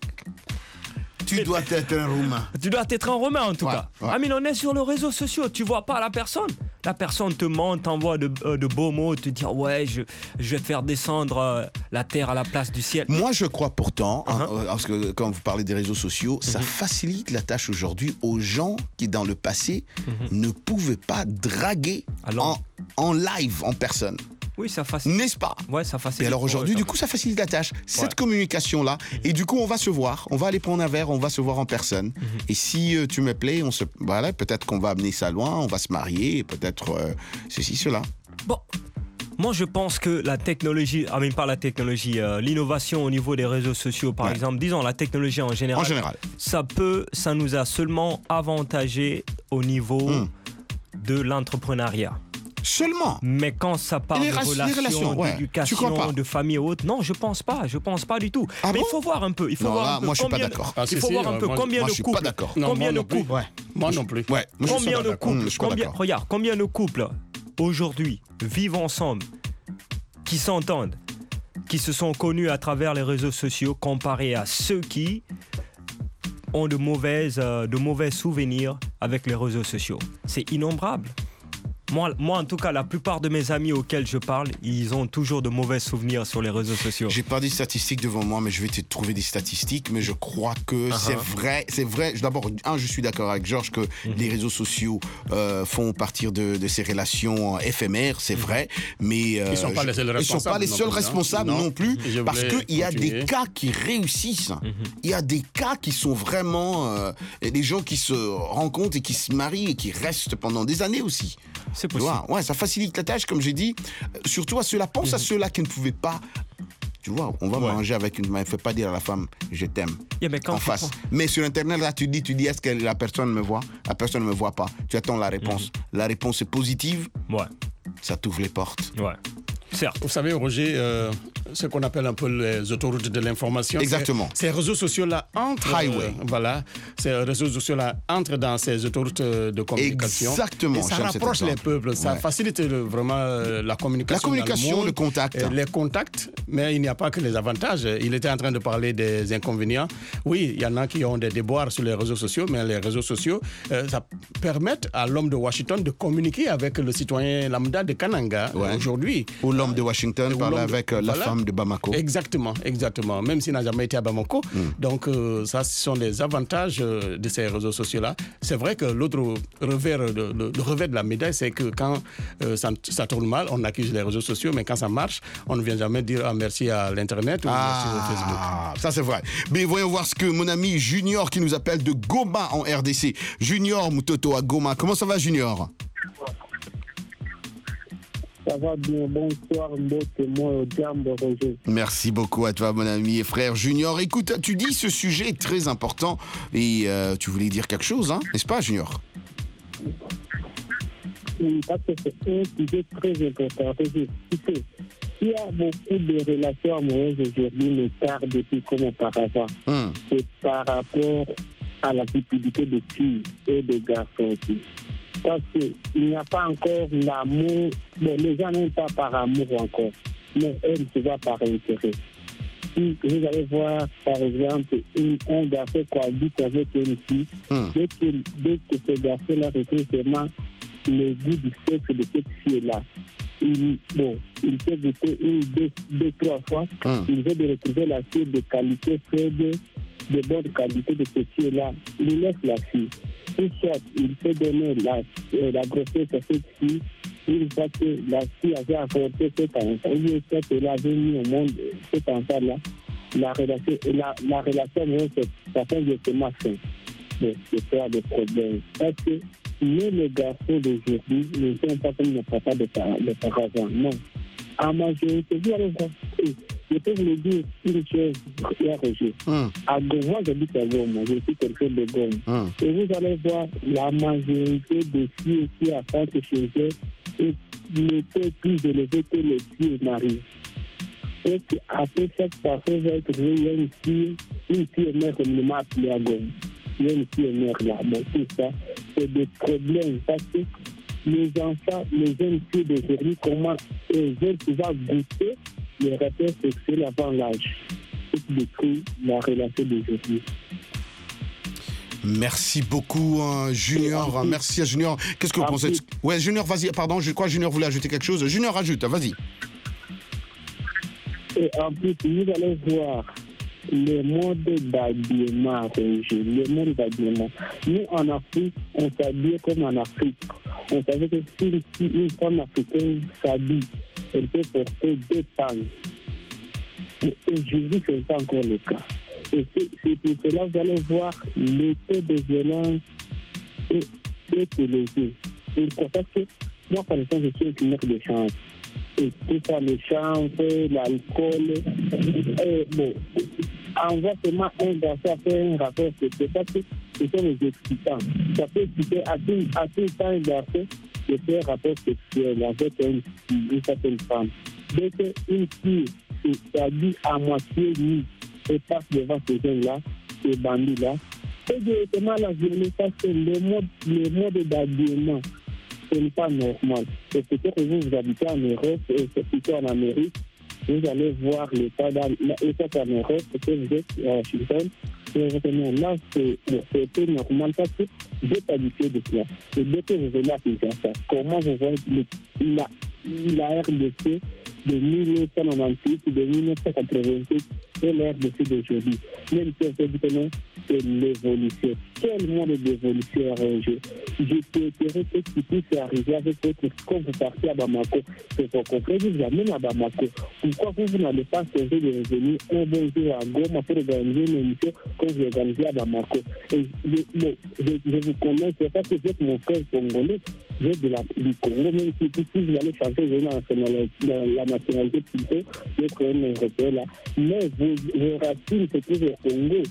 Speaker 1: Tu dois être un Roumain.
Speaker 13: Tu dois être un Roumain en tout cas. Ouais. Amine, on est sur les réseaux sociaux, tu vois pas la personne. La personne te ment, t'envoie de beaux mots, te dit ouais, je vais faire descendre la terre à la place du ciel.
Speaker 1: Moi, je crois pourtant, parce que quand vous parlez des réseaux sociaux, ça facilite la tâche aujourd'hui aux gens qui, dans le passé, ne pouvaient pas draguer en live, en personne.
Speaker 13: Oui, ça facilite.
Speaker 1: N'est-ce pas?
Speaker 13: Ouais, ça facilite.
Speaker 1: Et alors aujourd'hui, du coup, ça facilite la tâche. Cette communication-là. Et du coup, on va se voir. On va aller prendre un verre, on va se voir en personne. Et si tu me plais, voilà, peut-être qu'on va amener ça loin, on va se marier, peut-être ceci, cela.
Speaker 13: Bon. Moi, je pense que la technologie, l'innovation au niveau des réseaux sociaux, par exemple, disons la technologie en général, ça nous a seulement avantagé au niveau de l'entrepreneuriat.
Speaker 1: Seulement.
Speaker 13: Mais quand ça parle de relations, d'éducation, de famille et autres, non, je pense pas du tout. Mais il faut voir un peu.
Speaker 1: Moi, je suis pas d'accord.
Speaker 13: Il faut voir un peu combien de couples. Combien de couples.
Speaker 20: Moi non plus.
Speaker 13: Combien de couples. Regarde, combien de couples aujourd'hui vivent ensemble, qui s'entendent, qui se sont connus à travers les réseaux sociaux, comparés à ceux qui ont de mauvais souvenirs avec les réseaux sociaux. C'est innombrable. Moi, en tout cas, la plupart de mes amis auxquels je parle, ils ont toujours de mauvais souvenirs sur les réseaux sociaux.
Speaker 1: J'ai pas des statistiques devant moi, mais je vais te trouver des statistiques. Mais je crois que c'est vrai. D'abord, je suis d'accord avec Georges que les réseaux sociaux font partir de ces relations éphémères, c'est vrai. Mais
Speaker 20: ils sont pas les seuls responsables
Speaker 1: non plus, parce qu'il y a des cas qui réussissent. Il y a des cas qui sont vraiment des gens qui se rencontrent et qui se marient et qui restent pendant des années aussi.
Speaker 13: C'est possible.
Speaker 1: Ouais, ça facilite la tâche, comme j'ai dit. Surtout à ceux-là. Pense à ceux-là qui ne pouvaient pas. Tu vois, on va manger avec une main. Il ne faut pas dire à la femme, je t'aime. En face. Mais sur Internet, là, tu dis, est-ce que la personne me voit? La personne ne me voit pas. Tu attends la réponse. La réponse est positive.
Speaker 13: Ouais.
Speaker 1: Ça t'ouvre les portes.
Speaker 13: Ouais. Certes.
Speaker 20: Vous savez, Roger, ce qu'on appelle un peu les autoroutes de l'information.
Speaker 1: Exactement.
Speaker 20: Ces réseaux sociaux-là entrent.
Speaker 1: Highway.
Speaker 20: Ces réseaux sociaux-là entrent dans ces autoroutes de communication.
Speaker 1: Exactement.
Speaker 20: Et ça rapproche les peuples. Ça facilite vraiment la communication.
Speaker 1: La communication,
Speaker 20: dans le monde,
Speaker 1: le contact.
Speaker 20: Les contacts, mais il n'y a pas que les avantages. Il était en train de parler des inconvénients. Oui, il y en a qui ont des déboires sur les réseaux sociaux, mais les réseaux sociaux, ça permet à l'homme de Washington de communiquer avec le citoyen lambda de Kananga aujourd'hui.
Speaker 1: Ou l'homme de Washington parle avec la femme de Bamako.
Speaker 20: Exactement. Même s'il n'a jamais été à Bamako. Donc, ça, ce sont des avantages de ces réseaux sociaux-là. C'est vrai que l'autre revers, le revers de la médaille, c'est que quand ça tourne mal, on accuse les réseaux sociaux, mais quand ça marche, on ne vient jamais dire merci à l'Internet ou merci au Facebook.
Speaker 1: Ça, c'est vrai. Mais voyons voir ce que mon ami Junior qui nous appelle de Goma en RDC. Junior Mutoto à Goma. Comment ça va, Junior?
Speaker 10: Ça va bien, bonsoir, moi, Roger.
Speaker 1: Merci beaucoup à toi, mon ami et frère Junior. Écoute, tu dis ce sujet est très important et tu voulais dire quelque chose, hein, n'est-ce pas, Junior?
Speaker 10: Oui, parce que c'est un sujet très important. Il y a beaucoup de relations amoureuses aujourd'hui, mais tard depuis comme auparavant. C'est par rapport à la cupidité des filles et des garçons aussi. Parce qu'il n'y a pas encore l'amour. Bon, les gens n'aiment pas par amour encore, mais elles se voient par intérêt. Si vous allez voir, par exemple, un garçon cohabite avec une fille, dès que ce garçon-là retrouve vraiment le goût du sexe de cette fille-là, il peut goûter deux, trois fois, il veut de retrouver la fille de qualité faible, de bonne qualité de cette fille-là, il laisse la fille. Ou soit il peut donner la grossesse à cette fille, une fois que la fille avait apporté cet enfant, ou soit qu'elle avait mis au monde cet enfant-là, la relation ça fait justement fin. C'est ça le problème. Parce que les garçons d'aujourd'hui ne sont pas comme les papas de par avant. Non. En majorité, vous allez voir, Je peux vous le dire une chose, Roger. À Goma, moi j'habite à Goma, je suis quelqu'un de Goma. Et vous allez voir la majorité des filles qui apparaissent chez eux et ne peut plus élever que les filles mariées. Et après chaque personne va être il y a une fille mère comme le m'a appelé à Goma. Il y a une fille mère là. Bon, tout ça, c'est des problèmes parce que les enfants, les jeunes filles d'aujourd'hui, comment elles veulent pouvoir goûter les rapports sexuels avant l'âge. C'est détruit la relation d'aujourd'hui.
Speaker 1: Merci beaucoup, Junior. Merci à Junior. Qu'est-ce que vous pensez? Ouais, Junior, vas-y. Pardon, je crois que Junior voulait ajouter quelque chose. Junior, ajoute, vas-y.
Speaker 10: Et en plus, vous allez voir le mode d'habillement, le mode d'habillement. Nous, en Afrique, on s'habille comme en Afrique. On savait que si une femme africaine s'habille, elle peut porter 2 pannes. Et aujourd'hui, ce n'est pas encore le cas. Et c'est pour cela que vous allez voir le taux de violence est élevé. Et pour ça que moi, par exemple, je suis un fumeur de change. Et tout ça, le change, l'alcool, bon, envoie seulement un garçon à faire un rapport, c'est parce que ce sont les excitants. Ça peut exciter à tout temps un garçon de faire un rapport sexuel avec une certaine femme. Dès qu'une fille s'habille à moitié nue et passe devant ces jeunes-là, ces bandits-là, c'est directement la violence parce que le mode d'habillement, ce n'est pas normal. Et peut-être que vous habitez en Europe et c'est plutôt en Amérique, vous allez voir l'état en Europe, peut-être que vous êtes à Washington, là, c'est peu normal parce que vous êtes habitué de cela. Et dès que vous venez à Kinshasa, comment vous voyez la RDC de 1998 et de 1988 et la RDC d'aujourd'hui. Même si on fait du temps, c'est l'évolution. Quel monde d'évolution arrangé. Je souhaiterais que tu puisses arriver avec votre quand vous partez à Bamako. C'est pour comprendre, vous amène à Bamako. Pourquoi vous n'allez pas changer de revenir un bon jour à Goma pour organiser une émission quand vous organisez à Bamako? Et je vous connais, c'est parce que vous êtes mon frère congolais, vous êtes du Congo, même si vous allez changer la nationalité plutôt, d'être un Européen là. Mais vos racines se trouvent au Congo.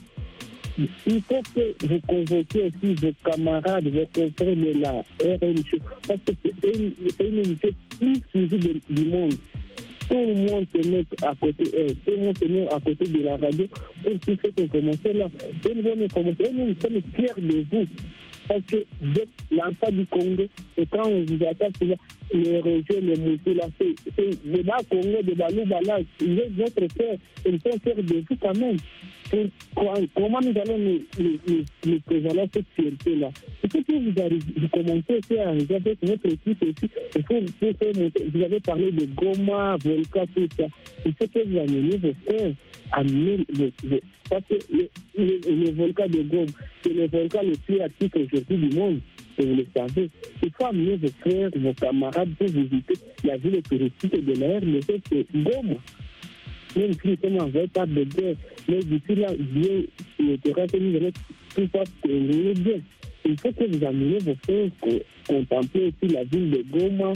Speaker 10: Il faut que vous convoquiez aussi vos camarades, vos confrères de la RMC, parce que c'est une émission plus suivie du monde. Tout le monde se met à côté, tout le monde se met à côté de la radio pour tout ce qu'on commence là. Et nous sommes fiers de vous. Parce que vous êtes l'enfant du Congo, et quand on vous attaque, les régions, les moutons, là, c'est de bas Congo, de Balouba, là, ils êtes votre frère, ils sont fiers de vous quand même. Comment nous allons nous préserver cette fierté-là? Il faut que vous commencez aussi à arriver avec votre équipe aussi. Il faut faire monter. Vous avez parlé de Goma, Volca, tout ça. Il faut que vous ameniez vos frères, parce que le volcan de Goma, c'est le volcan le plus actif aujourd'hui du monde. Et vous le savez. Il faut amener vos frères, vos camarades pour visiter la ville touristique de l'air, mais c'est Goma. Même si nous sommes en véritable de guerre, mais d'ici là, Dieu, le terrain que nous allons tout ça bien. Il faut que vous ameniez vos frères contempler aussi la ville de Goma,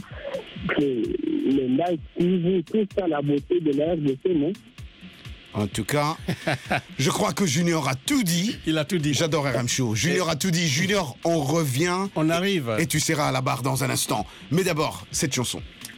Speaker 10: le lac Kivu, tout ça, la beauté de la RDC, non?
Speaker 1: En tout cas, je crois que Junior a tout dit.
Speaker 20: Il a tout dit.
Speaker 1: J'adore RM Show. Junior a tout dit. Junior, on revient.
Speaker 20: On arrive.
Speaker 1: Et tu seras à la barre dans un instant. Mais d'abord, cette chanson.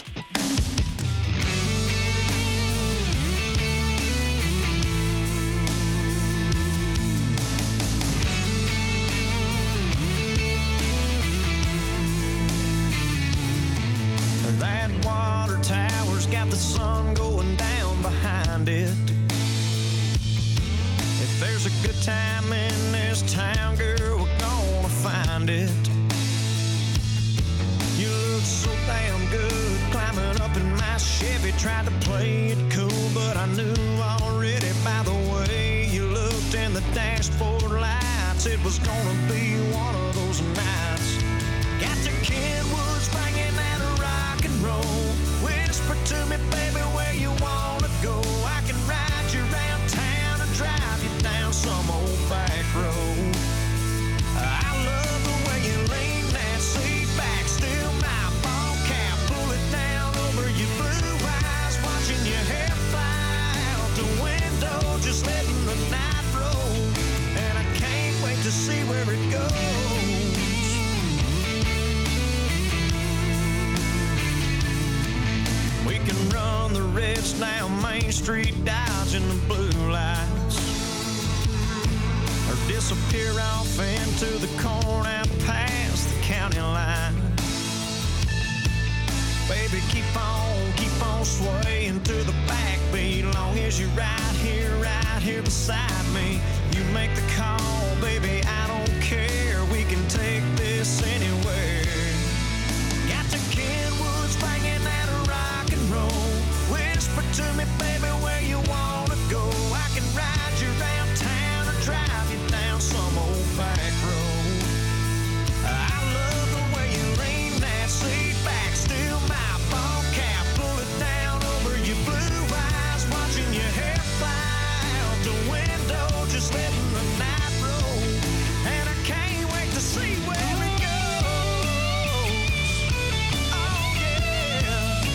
Speaker 9: That water tower's got the sun going down behind it. If there's a good time in this town, girl, we're gonna find it. You look so damn good climbing up in my Chevy. Tried to play it cool, but I knew already by the way you looked in the dashboard lights, it was gonna be one of those nights. Got the Kenwoods banging and a rock and roll. Whisper to me, baby, where you wanna go. I can ride you around town and drive you down some old back road. I love the way you lean that seat back, still my ball cap, pull it down over your blue eyes, watching your hair fly
Speaker 21: the rest down Main Street, dodging the blue lights, or disappear off into the corn out past the county line. Baby, keep on swaying to the backbeat, long as you're right here beside me. You make the call, baby, I don't care. We can take this anywhere. Got the Kenwoods banging that rock and roll. Whisper to me, baby, where you wanna go. I can ride you around town or drive you down some old back road. I love the way you lean that seat back, still my ball cap, pull it down over your blue eyes, watching your hair fly out the window, just letting the night roll. And I can't wait to see where it goes. Oh yeah.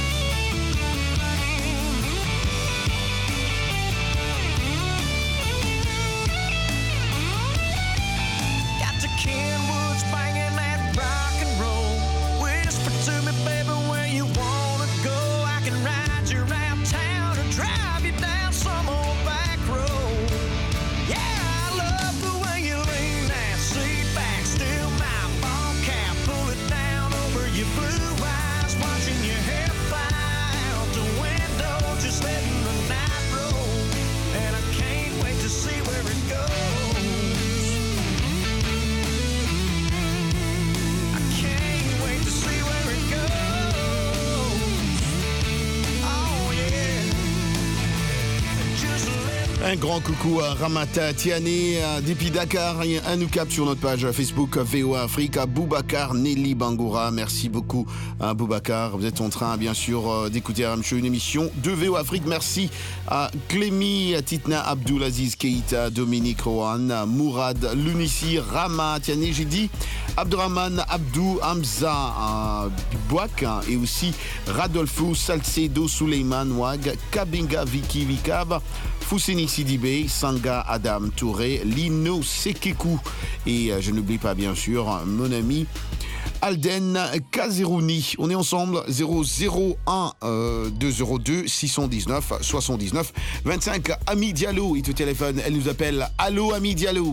Speaker 21: Got the Kenwoods banging that rock and roll. Whisper to me, baby, where you wanna go. I can ride you around town or drive you down some old back road. Yeah, I love the way you lean that seat back, still my ball cap, pull it down over your blue eyes, watching your hair fly out the window, just letting the night roll. And I can't wait to see where it goes. I can't wait to see where it goes. Oh yeah. Just let
Speaker 1: Un grand coucou à Ramata Tiané, depuis Dakar, et un nous cap sur notre page Facebook VOA Afrique, à Boubacar Nelly Bangoura. Merci beaucoup à Boubacar. Vous êtes en train, bien sûr, d'écouter RM Show, une émission de VOA Afrique. Merci à Clémy, Titna Abdulaziz Keita, Dominique Rohan, Mourad Lunissi, Rama Tiané, j'ai dit, Abdurrahman Abdou Hamza Bouak, et aussi Radolfo Salcedo Suleiman Wag, Kabinga Viki Vikab, Fousseni Sidibé, Sanga Adam Touré, Lino Sekekou, et je n'oublie pas bien sûr mon ami Alden Kazerouni. On est ensemble, 001 202 619 79 25. Ami Diallo est au téléphone, elle nous appelle. Allô Ami Diallo.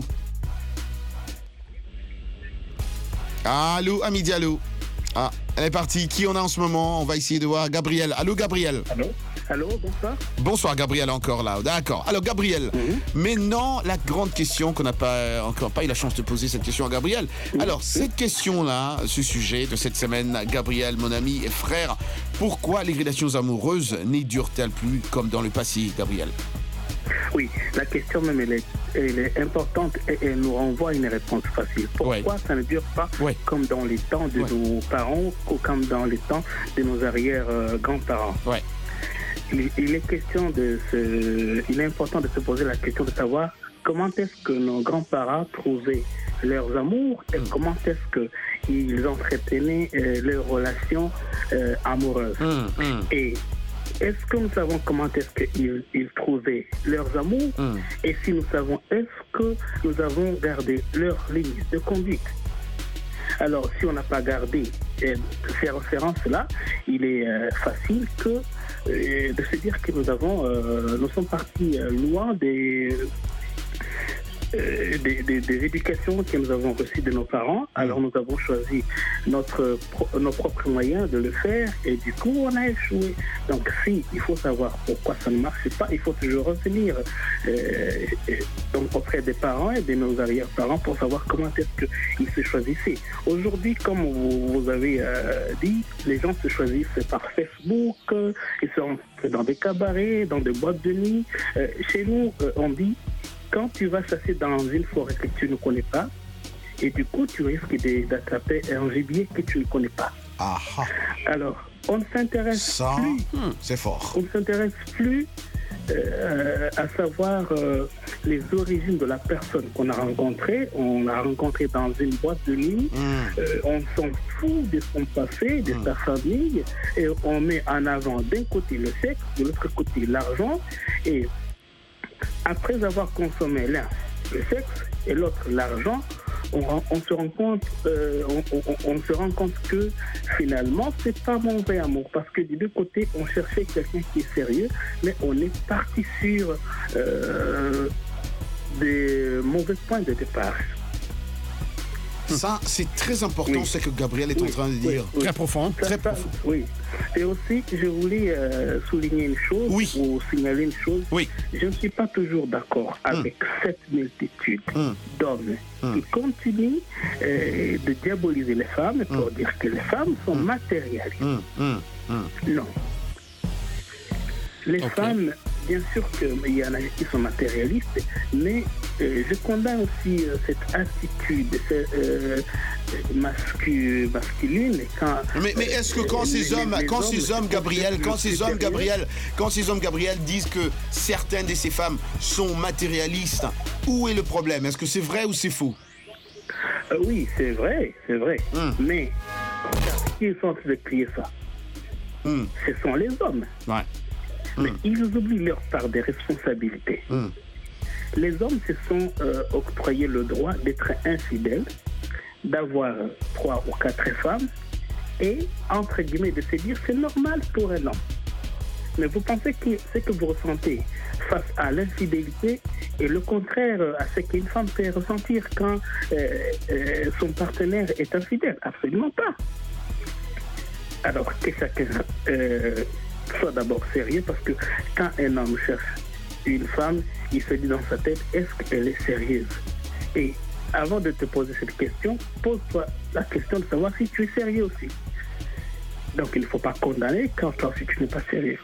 Speaker 1: Allô Ami Diallo. Ah, elle est partie. Qui on a en ce moment? On va essayer de voir Gabriel. Allô Gabriel.
Speaker 14: Allô, bonsoir.
Speaker 1: Bonsoir Gabriel, encore là. D'accord. Alors Gabriel, maintenant la grande question qu'on n'a pas encore pas eu la chance de poser cette question à Gabriel. Alors cette question-là, ce sujet de cette semaine, Gabriel, mon ami et frère, pourquoi les relations amoureuses n'y durent-elles plus comme dans le passé, Gabriel?
Speaker 14: Oui, la question même, elle est importante et elle nous renvoie à une réponse facile. Pourquoi ça ne dure pas comme dans les temps de nos parents ou comme dans les temps de nos arrière-grands-parents? Il est important de se poser la question de savoir comment est-ce que nos grands-parents trouvaient leurs amours et comment est-ce qu'ils entretenaient leurs relations amoureuses. Et est-ce que nous savons comment est-ce qu'ils trouvaient leurs amours et si nous savons, est-ce que nous avons gardé leurs lignes de conduite? Alors, si on n'a pas gardé ces références-là, il est facile de se dire que nous sommes partis loin des éducations que nous avons reçues de nos parents. Alors nous avons choisi nos propres moyens de le faire et du coup on a échoué. Donc il faut savoir pourquoi ça ne marche pas, il faut toujours revenir donc auprès des parents et de nos arrière-parents pour savoir comment est-ce qu'ils se choisissaient. Aujourd'hui, comme vous avez dit, les gens se choisissent par Facebook, ils sont dans des cabarets, dans des boîtes de nuit. Chez nous, on dit quand tu vas chasser dans une forêt que tu ne connais pas, et du coup, tu risques d'attraper un gibier que tu ne connais pas. Alors, on ne s'intéresse plus.
Speaker 1: C'est fort.
Speaker 14: On ne s'intéresse plus à savoir les origines de la personne qu'on a rencontrée. On l'a rencontrée dans une boîte de nuit. On s'en fout de son passé, de sa famille, et on met en avant d'un côté le sexe, de l'autre côté l'argent, et après avoir consommé l'un le sexe et l'autre l'argent, on se rend compte, on se rend compte que finalement, c'est pas mon vrai amour. Parce que des deux côtés, on cherchait quelqu'un qui est sérieux, mais on est parti sur des mauvais points de départ.
Speaker 1: Ça, c'est très important, ce que Gabriel est en train de dire.
Speaker 20: Très profond.
Speaker 14: Très profond. Oui. Et aussi, je voulais souligner une chose, ou signaler une chose. Je ne suis pas toujours d'accord avec cette multitude d'hommes qui continuent de diaboliser les femmes pour dire que les femmes sont matérialistes. Non. Les femmes, bien sûr qu'il y en a qui sont matérialistes, mais je condamne aussi cette attitude masculine.
Speaker 1: Mais est-ce que quand ces hommes, Gabriel, disent que certaines de ces femmes sont matérialistes, où est le problème? Est-ce que c'est vrai ou c'est faux?
Speaker 14: Oui, c'est vrai. Mais qui sont en train de crier ça? Ce sont les hommes. Mais ils oublient leur part des responsabilités. Les hommes se sont octroyés le droit d'être infidèles, d'avoir 3 ou 4 femmes et, entre guillemets, de se dire c'est normal pour un homme. Mais vous pensez que ce que vous ressentez face à l'infidélité est le contraire à ce qu'une femme peut ressentir quand son partenaire est infidèle? Absolument pas. Alors que chacun soit d'abord sérieux, parce que quand un homme cherche une femme, il se dit dans sa tête, est-ce qu'elle est sérieuse? Et avant de te poser cette question, pose-toi la question de savoir si tu es sérieux aussi. Donc il ne faut pas condamner quand toi aussi tu n'es pas sérieux.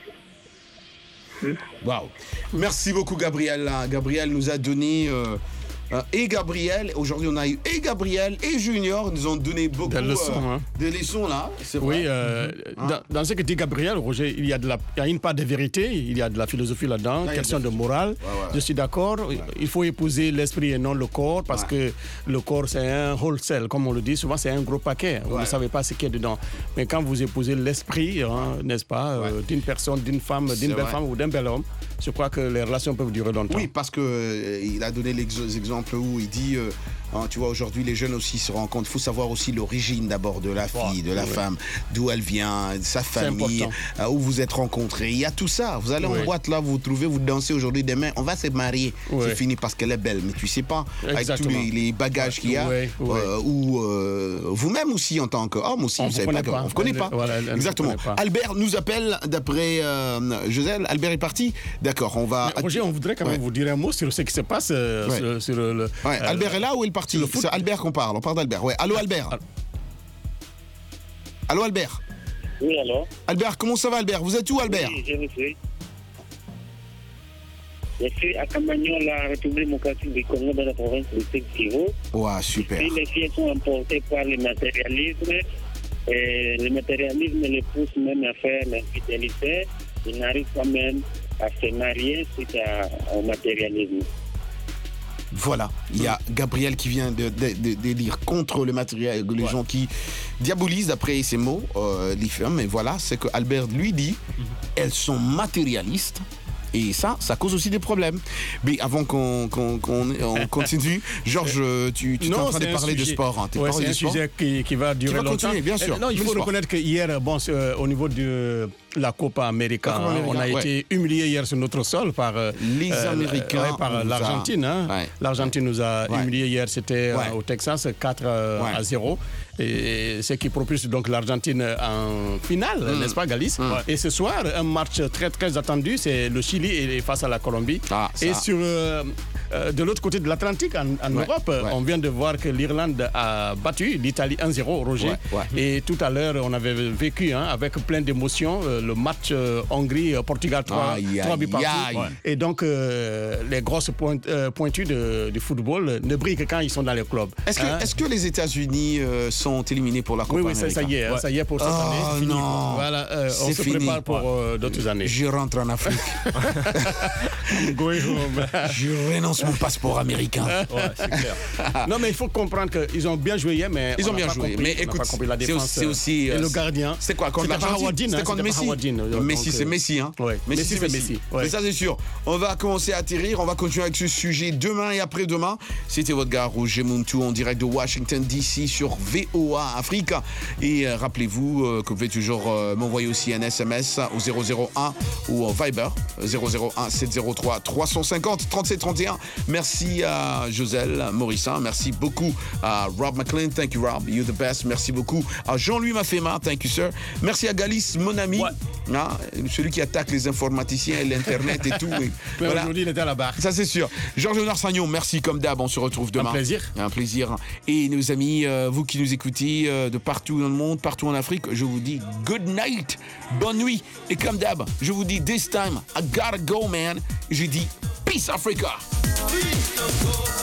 Speaker 1: Waouh. Merci beaucoup Gabriel. Gabriel nous a donné... et Gabriel, aujourd'hui on a eu et Gabriel et Junior, nous ont donné beaucoup de leçons là, c'est vrai.
Speaker 20: Oui, dans ce que dit Gabriel, Roger, il y a une part de vérité, il y a de la philosophie là-dedans, question de morale. Je suis d'accord, il faut épouser l'esprit et non le corps, parce que le corps c'est un wholesale, comme on le dit souvent, c'est un gros paquet, vous ne savez pas ce qu'il y a dedans. Mais quand vous épousez l'esprit, n'est-ce pas, d'une personne, d'une femme, d'une belle femme ou d'un bel homme, je crois que les relations peuvent durer longtemps.
Speaker 1: Oui, parce qu'il a donné l'exemple où il dit, tu vois, aujourd'hui les jeunes aussi se rendent compte, il faut savoir aussi l'origine d'abord de la fille, de la femme, d'où elle vient, sa famille, où vous êtes rencontrés. Il y a tout ça. Vous allez en boîte là, vous trouvez, vous dansez aujourd'hui, demain, on va se marier. C'est fini parce qu'elle est belle, mais tu sais pas, avec tous les bagages qu'il y a, ou vous-même aussi en tant qu'homme aussi, on ne connaît pas. Exactement. Albert nous appelle d'après Joselle. Albert est parti. D'accord, on va...
Speaker 20: Roger, on voudrait quand même vous dire un mot sur ce qui se passe sur le...
Speaker 1: Albert est là ou il est parti? C'est Albert qu'on parle, on parle d'Albert. Allô Albert. Allô Albert.
Speaker 10: Oui, allô.
Speaker 1: Albert, comment ça va Albert? Vous êtes où Albert?
Speaker 10: Oui, je vous suis. Je suis à Camagnon, la République démocratique du Congo, dans la province de Sud-Kivu.
Speaker 1: Ouais, super.
Speaker 10: Et les filles sont emportées par le matérialisme. Et le matérialisme les pousse même à faire l'infidélité. Ils n'arrivent pas même à se marier suite au matérialisme.
Speaker 1: Voilà, il y a Gabriel qui vient de dire contre le matériel, les gens qui diabolisent, d'après ces mots, les femmes. Mais voilà, c'est que Albert lui dit, elles sont matérialistes. Et ça cause aussi des problèmes. Mais avant qu'on continue, Georges, tu es en train de parler de sport. Hein.
Speaker 20: C'est un sujet qui va durer longtemps.
Speaker 1: Continuer, bien sûr.
Speaker 20: Non, il faut reconnaître que hier, au niveau de la Copa América, on a été humiliés hier sur notre sol par
Speaker 1: les Américains,
Speaker 20: par l'Argentine. L'Argentine nous a humiliés hier, c'était au Texas, 4-0. Et ce qui propulse donc l'Argentine en finale, n'est-ce pas Galice? Et ce soir, un match très très attendu, c'est le Chili face à la Colombie. Et sur de l'autre côté de l'Atlantique, en Europe, on vient de voir que l'Irlande a battu l'Italie 1-0, Roger. Et tout à l'heure, on avait vécu avec plein d'émotions le match Hongrie-Portugal 3 buts partout. Et donc, les grosses pointues du football ne brillent que quand ils sont dans les clubs.
Speaker 1: Est-ce que les États-Unis sont éliminés pour la Copa América?
Speaker 20: Oui, ça y est pour cette année. C'est fini. Voilà, on se prépare pour d'autres années.
Speaker 1: Je rentre en Afrique.
Speaker 20: I'm going home.
Speaker 1: Je renonce passe mon passeport américain.
Speaker 13: Ouais, c'est clair.
Speaker 20: Non, mais il faut comprendre qu'ils ont bien joué hier, mais
Speaker 1: ils ont bien joué. Mais écoute, c'est aussi
Speaker 20: et le gardien.
Speaker 1: C'est quoi contre l'Argentine? C'était contre Messi. Messi, c'est Messi, hein.
Speaker 20: Ouais. Messi, c'est Messi.
Speaker 1: Mais ça, c'est sûr. On va commencer à atterrir. On va continuer avec ce sujet demain et après-demain. C'était votre gars Roger Muntu en direct de Washington DC sur VOA Africa. Et rappelez-vous que vous pouvez toujours m'envoyer aussi un SMS au 001 ou au Viber 001 703 350 37 31. Merci à Joselle Morissin. Merci beaucoup à Rob McLean. Thank you, Rob. You're the best. Merci beaucoup à Jean-Louis Mafema. Thank you, sir. Merci à Galis, mon ami.
Speaker 20: Ouais.
Speaker 1: Hein, celui qui attaque les informaticiens et l'Internet et tout. Et
Speaker 20: voilà. Aujourd'hui, il était à la barre.
Speaker 1: Ça, c'est sûr. Georges-Léonard Sagnon, merci comme d'hab. On se retrouve demain.
Speaker 20: Un plaisir.
Speaker 1: Un plaisir. Et nos amis, vous qui nous écoutez de partout dans le monde, partout en Afrique, je vous dis good night. Bonne nuit. Et comme d'hab, je vous dis this time, I gotta go, man. Je dis peace, Africa. Peace,